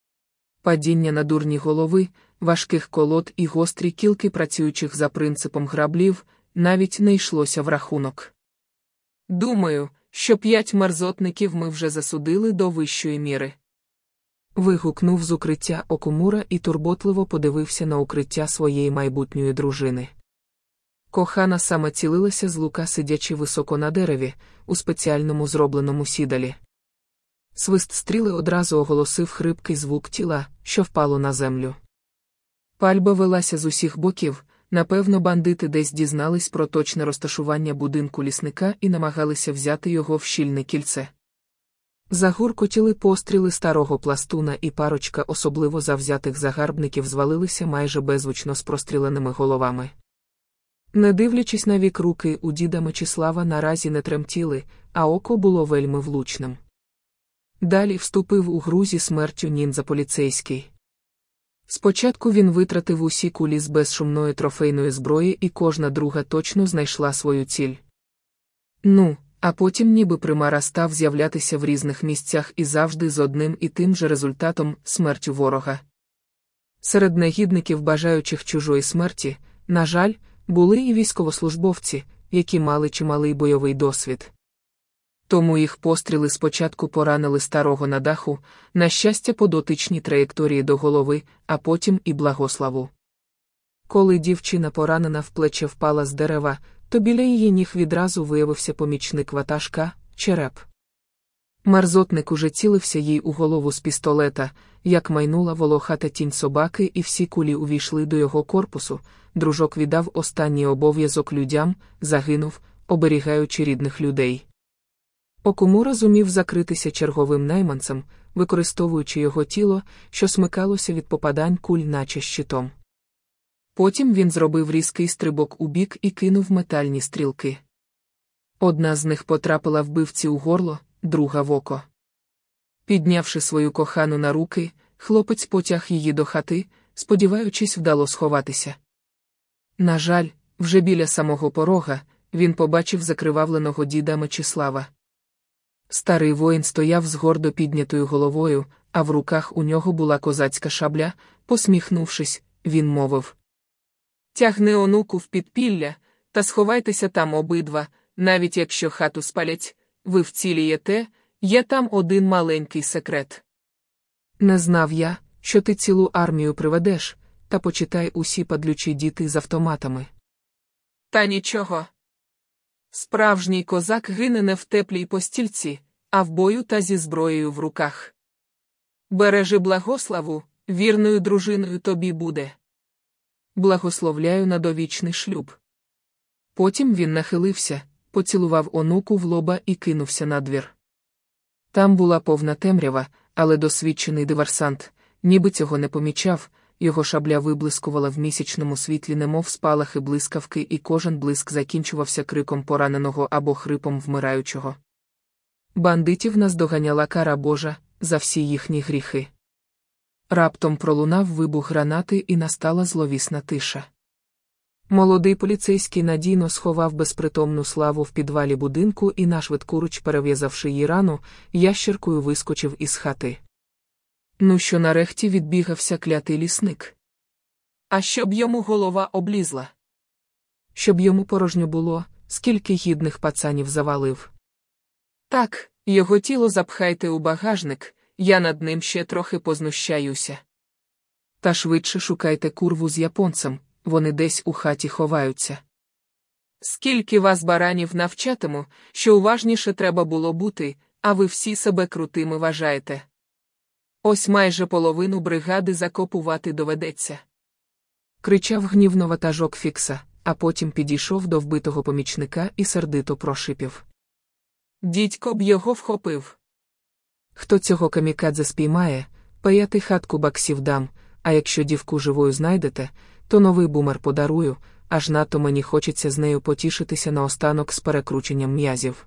Падіння на дурні голови, важких колод і гострі кілки працюючих за принципом граблів навіть не йшлося в рахунок. Думаю, що 5 мерзотників ми вже засудили до вищої міри. Вигукнув з укриття Окумура і турботливо подивився на укриття своєї майбутньої дружини. Кохана саме цілилася з лука, сидячи високо на дереві, у спеціальному зробленому сідалі. Свист стріли одразу оголосив хрипкий звук тіла, що впало на землю. Пальба велася з усіх боків, напевно, бандити десь дізнались про точне розташування будинку лісника і намагалися взяти його в щільне кільце. Загуркотіли постріли старого пластуна, і парочка особливо завзятих загарбників звалилися майже беззвучно з простріленими головами. Не дивлячись на вік, руки у діда Мечислава наразі не тремтіли, а око було вельми влучним. Далі вступив у гру зі смертю ніндзя поліцейський. Спочатку він витратив усі кулі з безшумної трофейної зброї, і кожна друга точно знайшла свою ціль. Ну, а потім ніби примара став з'являтися в різних місцях і завжди з одним і тим же результатом – смертю ворога. Серед негідників, бажаючих чужої смерті, на жаль, були і військовослужбовці, які мали чималий бойовий досвід. Тому їх постріли спочатку поранили старого на даху, на щастя, по дотичній траєкторії до голови, а потім і Благославу. Коли дівчина, поранена в плече, впала з дерева, то біля її ніг відразу виявився помічник ватажка – Череп. Мерзотник уже цілився їй у голову з пістолета, як майнула волохата тінь собаки, і всі кулі увійшли до його корпусу. Дружок віддав останній обов'язок людям, загинув, оберігаючи рідних людей. Окумура зумів закритися черговим найманцем, використовуючи його тіло, що смикалося від попадань куль наче щитом. Потім він зробив різкий стрибок у бік і кинув метальні стрілки. Одна з них потрапила вбивці у горло, друга в око. Піднявши свою кохану на руки, хлопець потяг її до хати, сподіваючись вдало сховатися. На жаль, вже біля самого порога, він побачив закривавленого діда Мечислава. Старий воїн стояв з гордо піднятою головою, а в руках у нього була козацька шабля. Посміхнувшись, він мовив: «Тягни онуку в підпілля, та сховайтеся там обидва, навіть якщо хату спалять, ви вцілієте, є там один маленький секрет. Не знав я, що ти цілу армію приведеш, та почитай, усі падлючі діти з автоматами. Та нічого. Справжній козак гине не в теплій постільці, а в бою та зі зброєю в руках. Бережи Благославу, вірною дружиною тобі буде. Благословляю на довічний шлюб. Потім він нахилився, поцілував онуку в лоба і кинувся на двір. Там була повна темрява, але досвідчений диверсант, ніби цього не помічав, його шабля виблискувала в місячному світлі, немов спалахи блискавки, і кожен блиск закінчувався криком пораненого або хрипом вмираючого. Бандитів наздоганяла кара Божа за всі їхні гріхи. Раптом пролунав вибух гранати і настала зловісна тиша. Молодий поліцейський надійно сховав безпритомну Славу в підвалі будинку і нашвидкуруч, перев'язавши їй рану, ящіркою вискочив із хати. Ну що нарешті відбігався клятий лісник? А щоб йому голова облізла? Щоб йому порожньо було, скільки гідних пацанів завалив. Так, його тіло запхайте у багажник, я над ним ще трохи познущаюся. Та швидше шукайте курву з японцем, вони десь у хаті ховаються. Скільки вас баранів навчатиму, що уважніше треба було бути, а ви всі себе крутими вважаєте. Ось майже половину бригади закопувати доведеться. Кричав гнівно ватажок Фікса, а потім підійшов до вбитого помічника і сердито прошипів. Дідько б його вхопив. Хто цього камікадзе спіймає, 5 хатку баксів дам, а якщо дівку живою знайдете, то новий бумер подарую, аж надто мені хочеться з нею потішитися наостанок з перекрученням м'язів.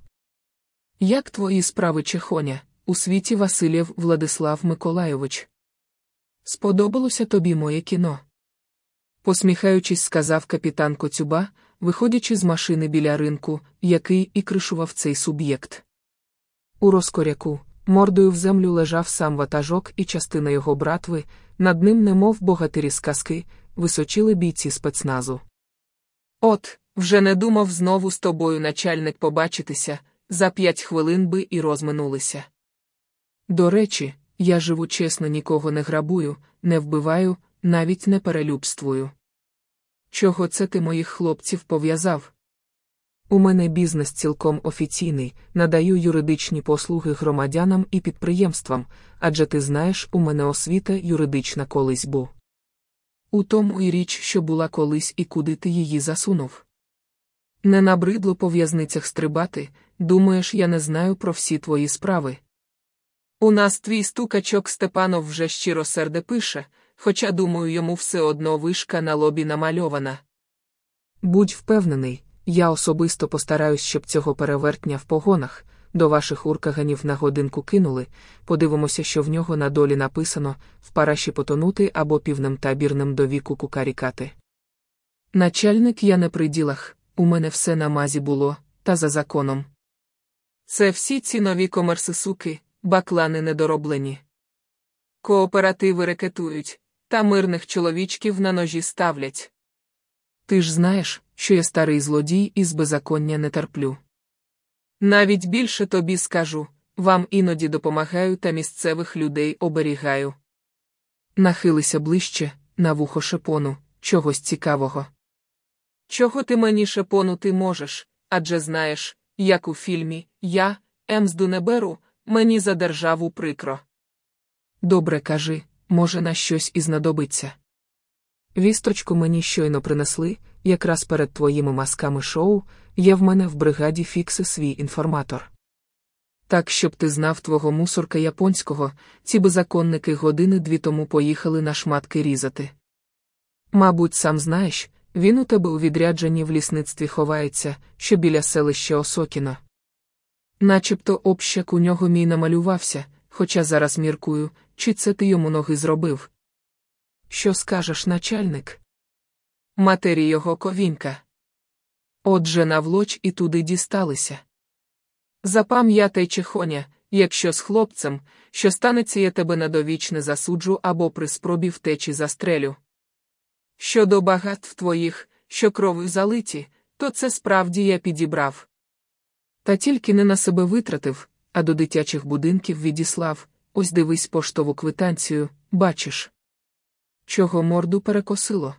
Як твої справи, Чехоня, у світі Васильєв Владислав Миколайович? Сподобалося тобі моє кіно? Посміхаючись, сказав капітан Коцюба, виходячи з машини біля ринку, який і кришував цей суб'єкт. У розкоряку, мордою в землю лежав сам ватажок і частина його братви, над ним, немов богатирі з казки, височили бійці спецназу. От, вже не думав знову з тобою, начальник, побачитися, за 5 хвилин би і розминулися. До речі, я живу чесно, нікого не грабую, не вбиваю, навіть не перелюбствую. Чого це ти моїх хлопців пов'язав? У мене бізнес цілком офіційний, надаю юридичні послуги громадянам і підприємствам, адже ти знаєш, у мене освіта юридична колись був. У тому і річ, що була колись, і куди ти її засунув. Не набридло по в'язницях стрибати, думаєш, я не знаю про всі твої справи. У нас твій стукачок Степанов вже щиросерде пише, хоча, думаю, йому все одно вишка на лобі намальована. Будь впевнений, я особисто постараюсь, щоб цього перевертня в погонах до ваших уркаганів на годинку кинули, подивимося, що в нього на долі написано, в параші потонути або півним табірним до віку кукарікати. Начальник, я не при ділах, у мене все на мазі було, та за законом. Це всі ці нові комерсисуки, баклани недороблені. Кооперативи рекетують, та мирних чоловічків на ножі ставлять. Ти ж знаєш, що я старий злодій і з беззаконня не терплю. Навіть більше тобі скажу, вам іноді допомагаю та місцевих людей оберігаю. Нахилися ближче, на вухо шепону, чогось цікавого. Чого ти мені шепонути можеш, адже знаєш, як у фільмі, я, мзду не беру, мені за державу прикро. Добре, кажи, може, на щось і знадобиться. Вісточку мені щойно принесли, якраз перед твоїми масками шоу, є в мене в бригаді Фікси свій інформатор. Так, щоб ти знав, твого мусорка японського, ці беззаконники години-дві тому поїхали на шматки різати. Мабуть, сам знаєш, він у тебе у відрядженні в лісництві ховається, що біля селища Осокіно. Начебто общак у нього мій намалювався, хоча зараз міркую, чи це ти йому ноги зробив. Що скажеш, начальник? Матері його ковінька. Отже, навлоч і туди дісталися. Запам'ятай, Чехоня, якщо з хлопцем, що станеться, я тебе на довічне засуджу або при спробі втечі застрелю. Щодо багатств твоїх, що кров'ю залиті, то це справді я підібрав. Та тільки не на себе витратив, а до дитячих будинків відіслав, ось дивись поштову квитанцію, бачиш. Чого морду перекосило?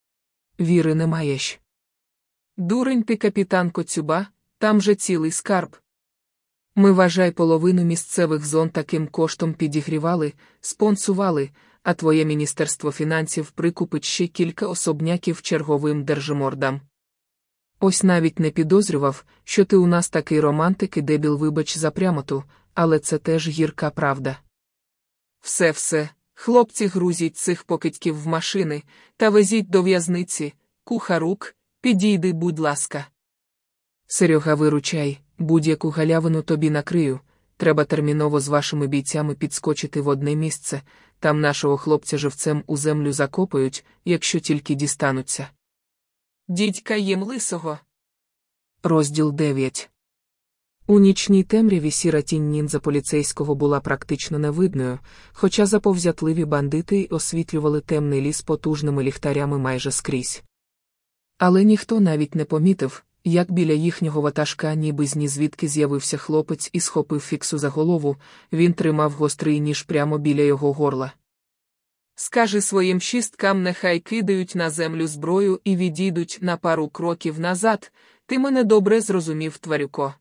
Віри не маєш. Дурень ти, капітан Коцюба, там же цілий скарб. Ми, вважай, половину місцевих зон таким коштом підігрівали, спонсували, а твоє Міністерство фінансів прикупить ще кілька особняків черговим держимордам. Ось навіть не підозрював, що ти у нас такий романтик і дебіл, вибач за прямоту, але це теж гірка правда. Все, хлопці, грузіть цих покидьків в машини та везіть до в'язниці, Кухарук, підійди, будь ласка. Серега, виручай, будь-яку галявину тобі накрию, треба терміново з вашими бійцями підскочити в одне місце, там нашого хлопця живцем у землю закопають, якщо тільки дістануться. Дідька їм лисого. Розділ 9. У нічній темряві сіра тінь ніндзя поліцейського була практично невидною, хоча заповзятливі бандити й освітлювали темний ліс потужними ліхтарями майже скрізь. Але ніхто навіть не помітив, як біля їхнього ватажка ніби знізвідки з'явився хлопець і схопив Фіксу за голову, він тримав гострий ніж прямо біля його горла. Скажи своїм шісткам, нехай кидають на землю зброю і відійдуть на пару кроків назад, ти мене добре зрозумів, тварюко.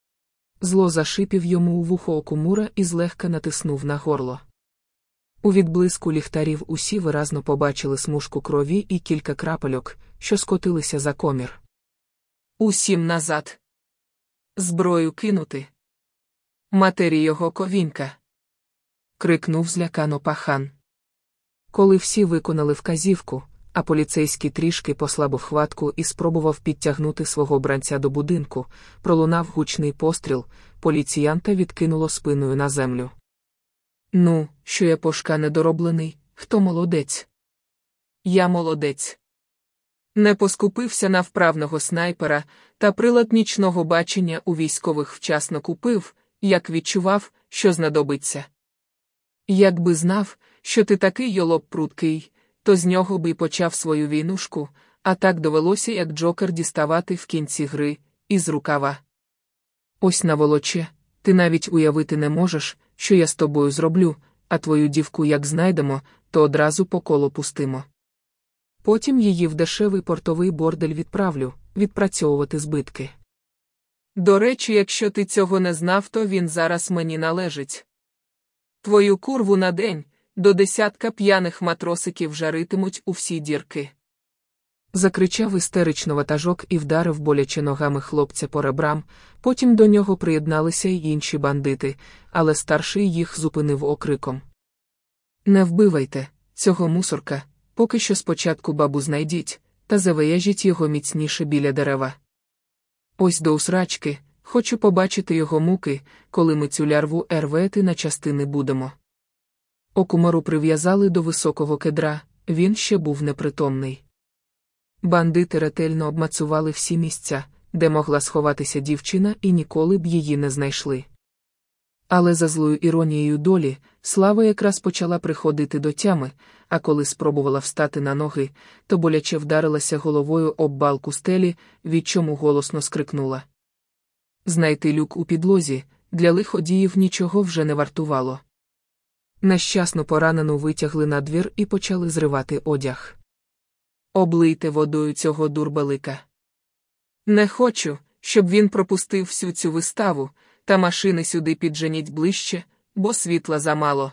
Зло зашипів йому у вухо Окумура і злегка натиснув на горло. У відблиску ліхтарів усі виразно побачили смужку крові і кілька крапельок, що скотилися за комір. Усім назад. Зброю кинути. Матері його ковінька. Крикнув злякано пахан. Коли всі виконали вказівку, а поліцейський трішки послабив хватку і спробував підтягнути свого бранця до будинку, пролунав гучний постріл, поліціянта відкинуло спиною на землю. Ну, що я пошка недороблений, хто молодець? Я молодець. Не поскупився на вправного снайпера, та прилад нічного бачення у військових вчасно купив, як відчував, що знадобиться. Якби знав, що ти такий йолоп пруткий, то з нього би й почав свою війнушку, а так довелося як Джокер діставати в кінці гри, із рукава. Ось наволоче, ти навіть уявити не можеш, що я з тобою зроблю, а твою дівку як знайдемо, то одразу по колу пустимо. Потім її в дешевий портовий бордель відправлю, відпрацьовувати збитки. До речі, якщо ти цього не знав, то він зараз мені належить. Твою курву на день, до 10 п'яних матросиків жаритимуть у всі дірки. Закричав істерично ватажок і вдарив боляче ногами хлопця по ребрам, потім до нього приєдналися й інші бандити, але старший їх зупинив окриком. Не вбивайте цього мусорка, поки що спочатку бабу знайдіть, та завияжіть його міцніше біля дерева. Ось до усрачки, хочу побачити його муки, коли ми цю лярву рвати на частини будемо. Окумару прив'язали до високого кедра, він ще був непритомний. Бандити ретельно обмацували всі місця, де могла сховатися дівчина, і ніколи б її не знайшли. Але за злою іронією долі, Слава якраз почала приходити до тями, а коли спробувала встати на ноги, то боляче вдарилася головою об балку стелі, від чому голосно скрикнула. Знайти люк у підлозі, для лиходіїв нічого вже не вартувало. Нещасно поранену витягли на двір і почали зривати одяг. Облийте водою цього дурбелика. Не хочу, щоб він пропустив всю цю виставу, та машини сюди підженіть ближче, бо світла замало.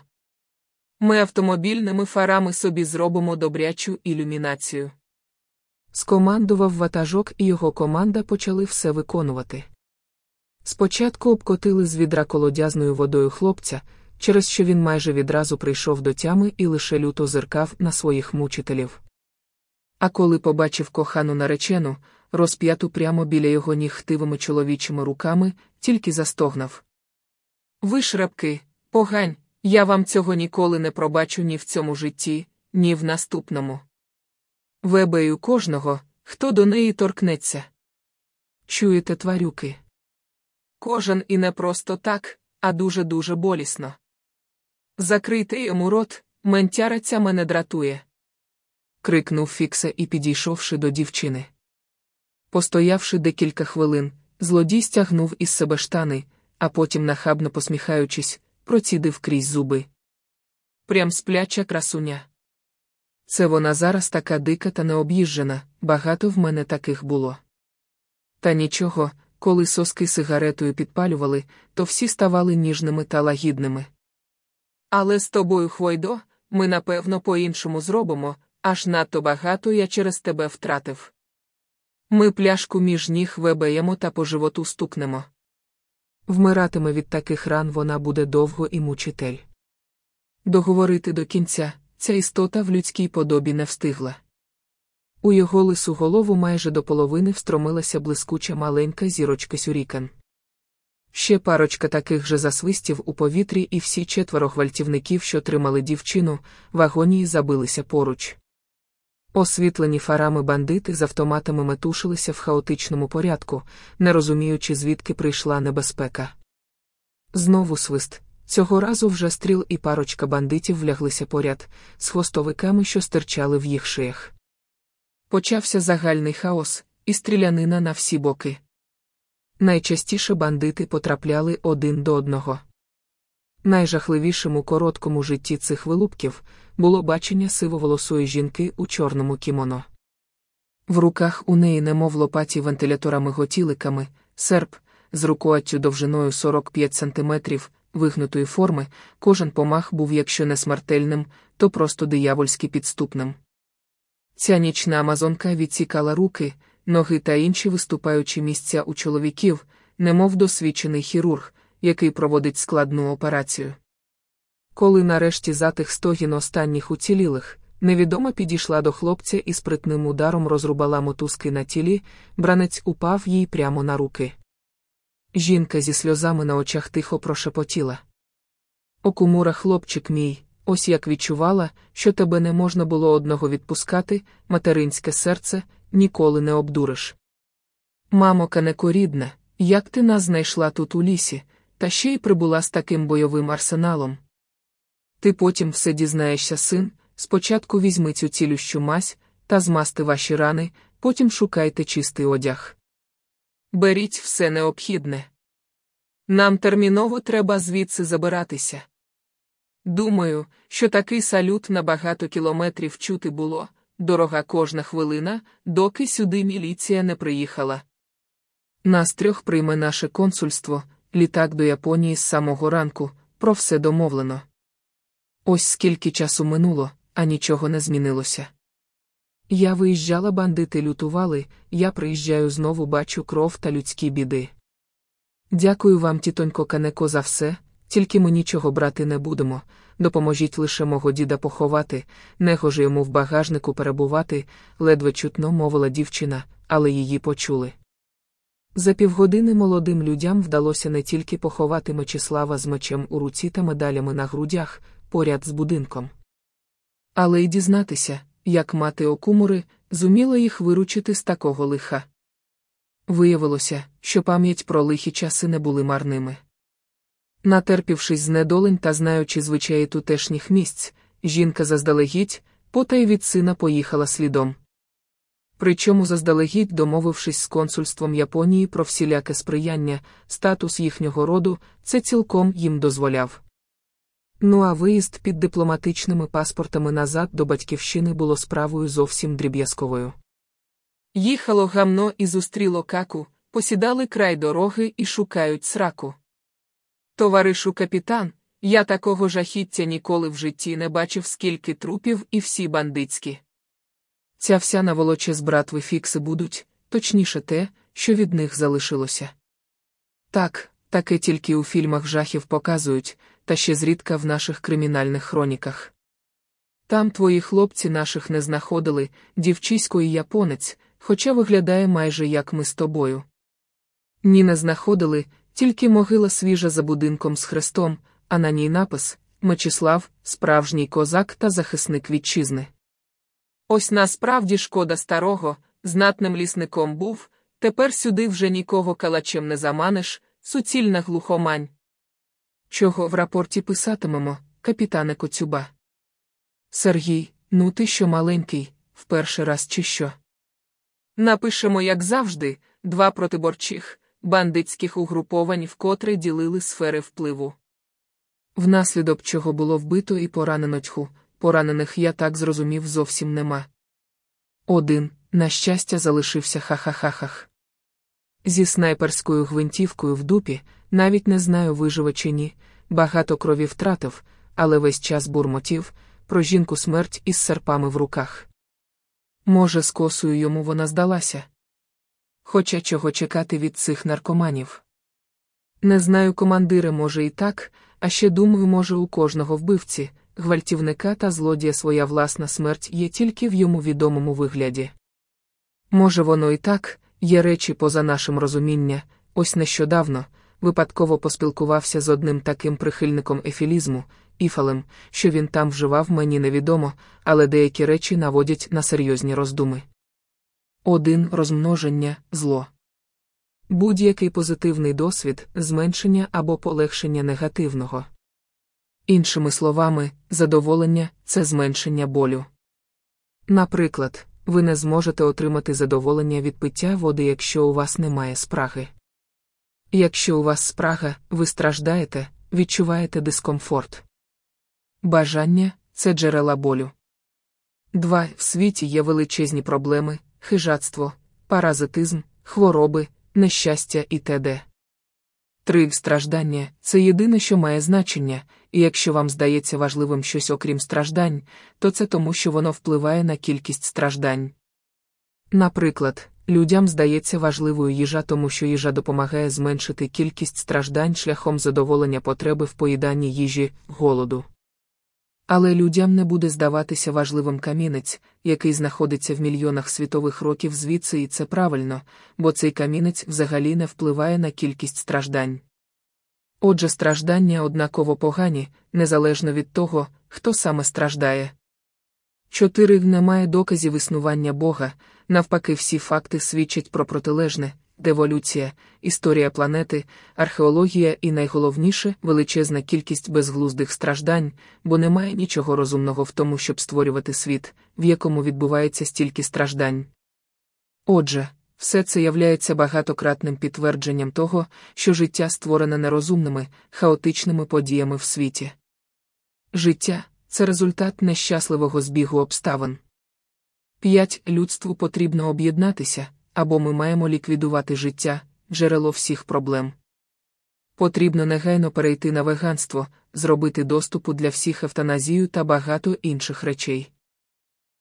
Ми автомобільними фарами собі зробимо добрячу ілюмінацію. Скомандував ватажок, і його команда почали все виконувати. Спочатку обкотили з відра колодязною водою хлопця, через що він майже відразу прийшов до тями і лише люто зиркав на своїх мучителів. А коли побачив кохану наречену, розп'яту прямо біля його ніг хтивими чоловічими руками, тільки застогнав. Ви шрабки, погань, я вам цього ніколи не пробачу ні в цьому житті, ні в наступному. Вебею кожного, хто до неї торкнеться. Чуєте, тварюки? Кожен і не просто так, а дуже-дуже болісно. Закрийте йому рот, ментяра ця мене дратує. Крикнув Фікса і підійшовши до дівчини. Постоявши декілька хвилин, злодій стягнув із себе штани, а потім, нахабно посміхаючись, процідив крізь зуби. Прям спляча красуня. Це вона зараз така дика та необ'їжджена, багато в мене таких було. Та нічого, Коли соски сигаретою підпалювали, то всі ставали ніжними та лагідними. Але з тобою, Хвойдо, ми напевно по-іншому зробимо, аж надто багато я через тебе втратив. Ми пляшку між ніг вебеємо та по животу стукнемо. Вмиратиме від таких ран вона буде довго і мучитель. Договорити до кінця, ця істота в людській подобі не встигла. У його лису голову майже до половини встромилася блискуча маленька зірочка сюрікан. Ще парочка таких же засвистів у повітрі, і всі 4 гвалтівників, що тримали дівчину, в агонії забилися поруч. Освітлені фарами бандити з автоматами метушилися в хаотичному порядку, не розуміючи, звідки прийшла небезпека. Знову свист. Цього разу вже стріл і парочка бандитів вляглися поряд, з хвостовиками, що стирчали в їх шиях. Почався загальний хаос, і стрілянина на всі боки. Найчастіше бандити потрапляли один до одного. Найжахливішим у короткому житті цих вилупків було бачення сивоволосої жінки у чорному кімоно. В руках у неї, немов лопаті вентиляторами-готіликами, серп, з рукояттю довжиною 45 сантиметрів, вигнутої форми, кожен помах був, якщо не смертельним, то просто диявольськи підступним. Ця нічна амазонка відсікала руки, ноги та інші виступаючі місця у чоловіків, немов досвідчений хірург, який проводить складну операцію. Коли нарешті затих стогін останніх уцілілих, невідома підійшла до хлопця і спритним ударом розрубала мотузки на тілі, бранець упав їй прямо на руки. Жінка зі сльозами на очах тихо прошепотіла: «Окумура, хлопчик мій, ось як відчувала, що тебе не можна було одного відпускати, материнське серце, ніколи не обдуриш. Мамо Канеко рідна, як ти нас знайшла тут у лісі, та ще й прибула з таким бойовим арсеналом? Ти потім все дізнаєшся, син, спочатку візьми цю цілющу мазь, та змасти ваші рани, потім шукайте чистий одяг. Беріть все необхідне. Нам терміново треба звідси забиратися. Думаю, що такий салют на багато кілометрів чути було, дорога кожна хвилина, доки сюди міліція не приїхала. Нас 3 прийме наше консульство, літак до Японії з самого ранку, про все домовлено. Ось скільки часу минуло, а нічого не змінилося. Я виїжджала, бандити лютували, я приїжджаю знову, бачу кров та людські біди. Дякую вам, тітонько Канеко, за все, тільки ми нічого брати не будемо, допоможіть лише мого діда поховати, негоже йому в багажнику перебувати, ледве чутно мовила дівчина, але її почули. За півгодини молодим людям вдалося не тільки поховати Мечислава з мечем у руці та медалями на грудях, поряд з будинком, але й дізнатися, як мати Окумури зуміла їх виручити з такого лиха. Виявилося, що пам'ять про лихі часи не були марними. Натерпівшись знедолень та знаючи звичаї тутешніх місць, жінка заздалегідь, потай від сина, поїхала слідом. Причому заздалегідь домовившись з консульством Японії про всіляке сприяння, статус їхнього роду це цілком їм дозволяв. Ну а виїзд під дипломатичними паспортами назад до батьківщини було справою зовсім дріб'язковою. Їхало гамно і зустріло каку, посідали край дороги і шукають сраку. Товаришу капітан, я такого жахіття ніколи в житті не бачив, скільки трупів і всі бандитські. Ця вся наволоче з братви фікси будуть, точніше те, що від них залишилося. Так, таке тільки у фільмах жахів показують, та ще зрідка в наших кримінальних хроніках. Там твої хлопці наших не знаходили, дівчисько і японець, хоча виглядає майже як ми з тобою. Ні, не знаходили, тільки могила свіжа за будинком з хрестом, а на ній напис «Мечислав, справжній козак та захисник вітчизни». Ось насправді шкода старого, знатним лісником був, тепер сюди вже нікого калачем не заманиш, суцільна глухомань. Чого в рапорті писатимемо, капітане Коцюба? Сергій, ну ти що маленький, в перший раз чи що? Напишемо, як завжди, 2 протиборчих, бандитських угруповань, вкотре ділили сфери впливу. Внаслідок чого було вбито і поранено тьху, поранених, я так зрозумів, зовсім нема. Один, на щастя, залишився ха-ха-ха-хах. Зі снайперською гвинтівкою в дупі, навіть не знаю, виживе чи ні, багато крові втратив, але весь час бурмотів про жінку смерть із серпами в руках. Може, з косою йому вона здалася? Хоча чого чекати від цих наркоманів? Не знаю, командире, може і так, а ще думаю, може у кожного вбивці, гвалтівника та злодія своя власна смерть є тільки в йому відомому вигляді. Може воно і так, є речі поза нашим розуміння, ось нещодавно, випадково поспілкувався з одним таким прихильником ефілізму, Іфалем, що він там вживав, мені невідомо, але деякі речі наводять на серйозні роздуми. 1. Розмноження – зло. Будь-який позитивний досвід – зменшення або полегшення негативного. Іншими словами, задоволення – це зменшення болю. Наприклад, ви не зможете отримати задоволення від пиття води, якщо у вас немає спраги. Якщо у вас спрага, ви страждаєте, відчуваєте дискомфорт. Бажання – це джерела болю. 2. В світі є величезні проблеми, хижацтво, паразитизм, хвороби, нещастя і т.д. 3. Страждання – це єдине, що має значення, і якщо вам здається важливим щось окрім страждань, то це тому, що воно впливає на кількість страждань. Наприклад, людям здається важливою їжа, тому що їжа допомагає зменшити кількість страждань шляхом задоволення потреби в поїданні їжі, голоду. Але людям не буде здаватися важливим камінець, який знаходиться в мільйонах світових років звідси, і це правильно, бо цей камінець взагалі не впливає на кількість страждань. Отже, страждання однаково погані, незалежно від того, хто саме страждає. 4. Немає доказів існування Бога, навпаки всі факти свідчать про протилежне, деволюція, історія планети, археологія і найголовніше – величезна кількість безглуздих страждань, бо немає нічого розумного в тому, щоб створювати світ, в якому відбувається стільки страждань. Отже, все це являється багатократним підтвердженням того, що життя створене нерозумними, хаотичними подіями в світі. Життя – це результат нещасливого збігу обставин. 5. Людству потрібно об'єднатися, або ми маємо ліквідувати життя, джерело всіх проблем. Потрібно негайно перейти на веганство, зробити доступу для всіх евтаназію та багато інших речей.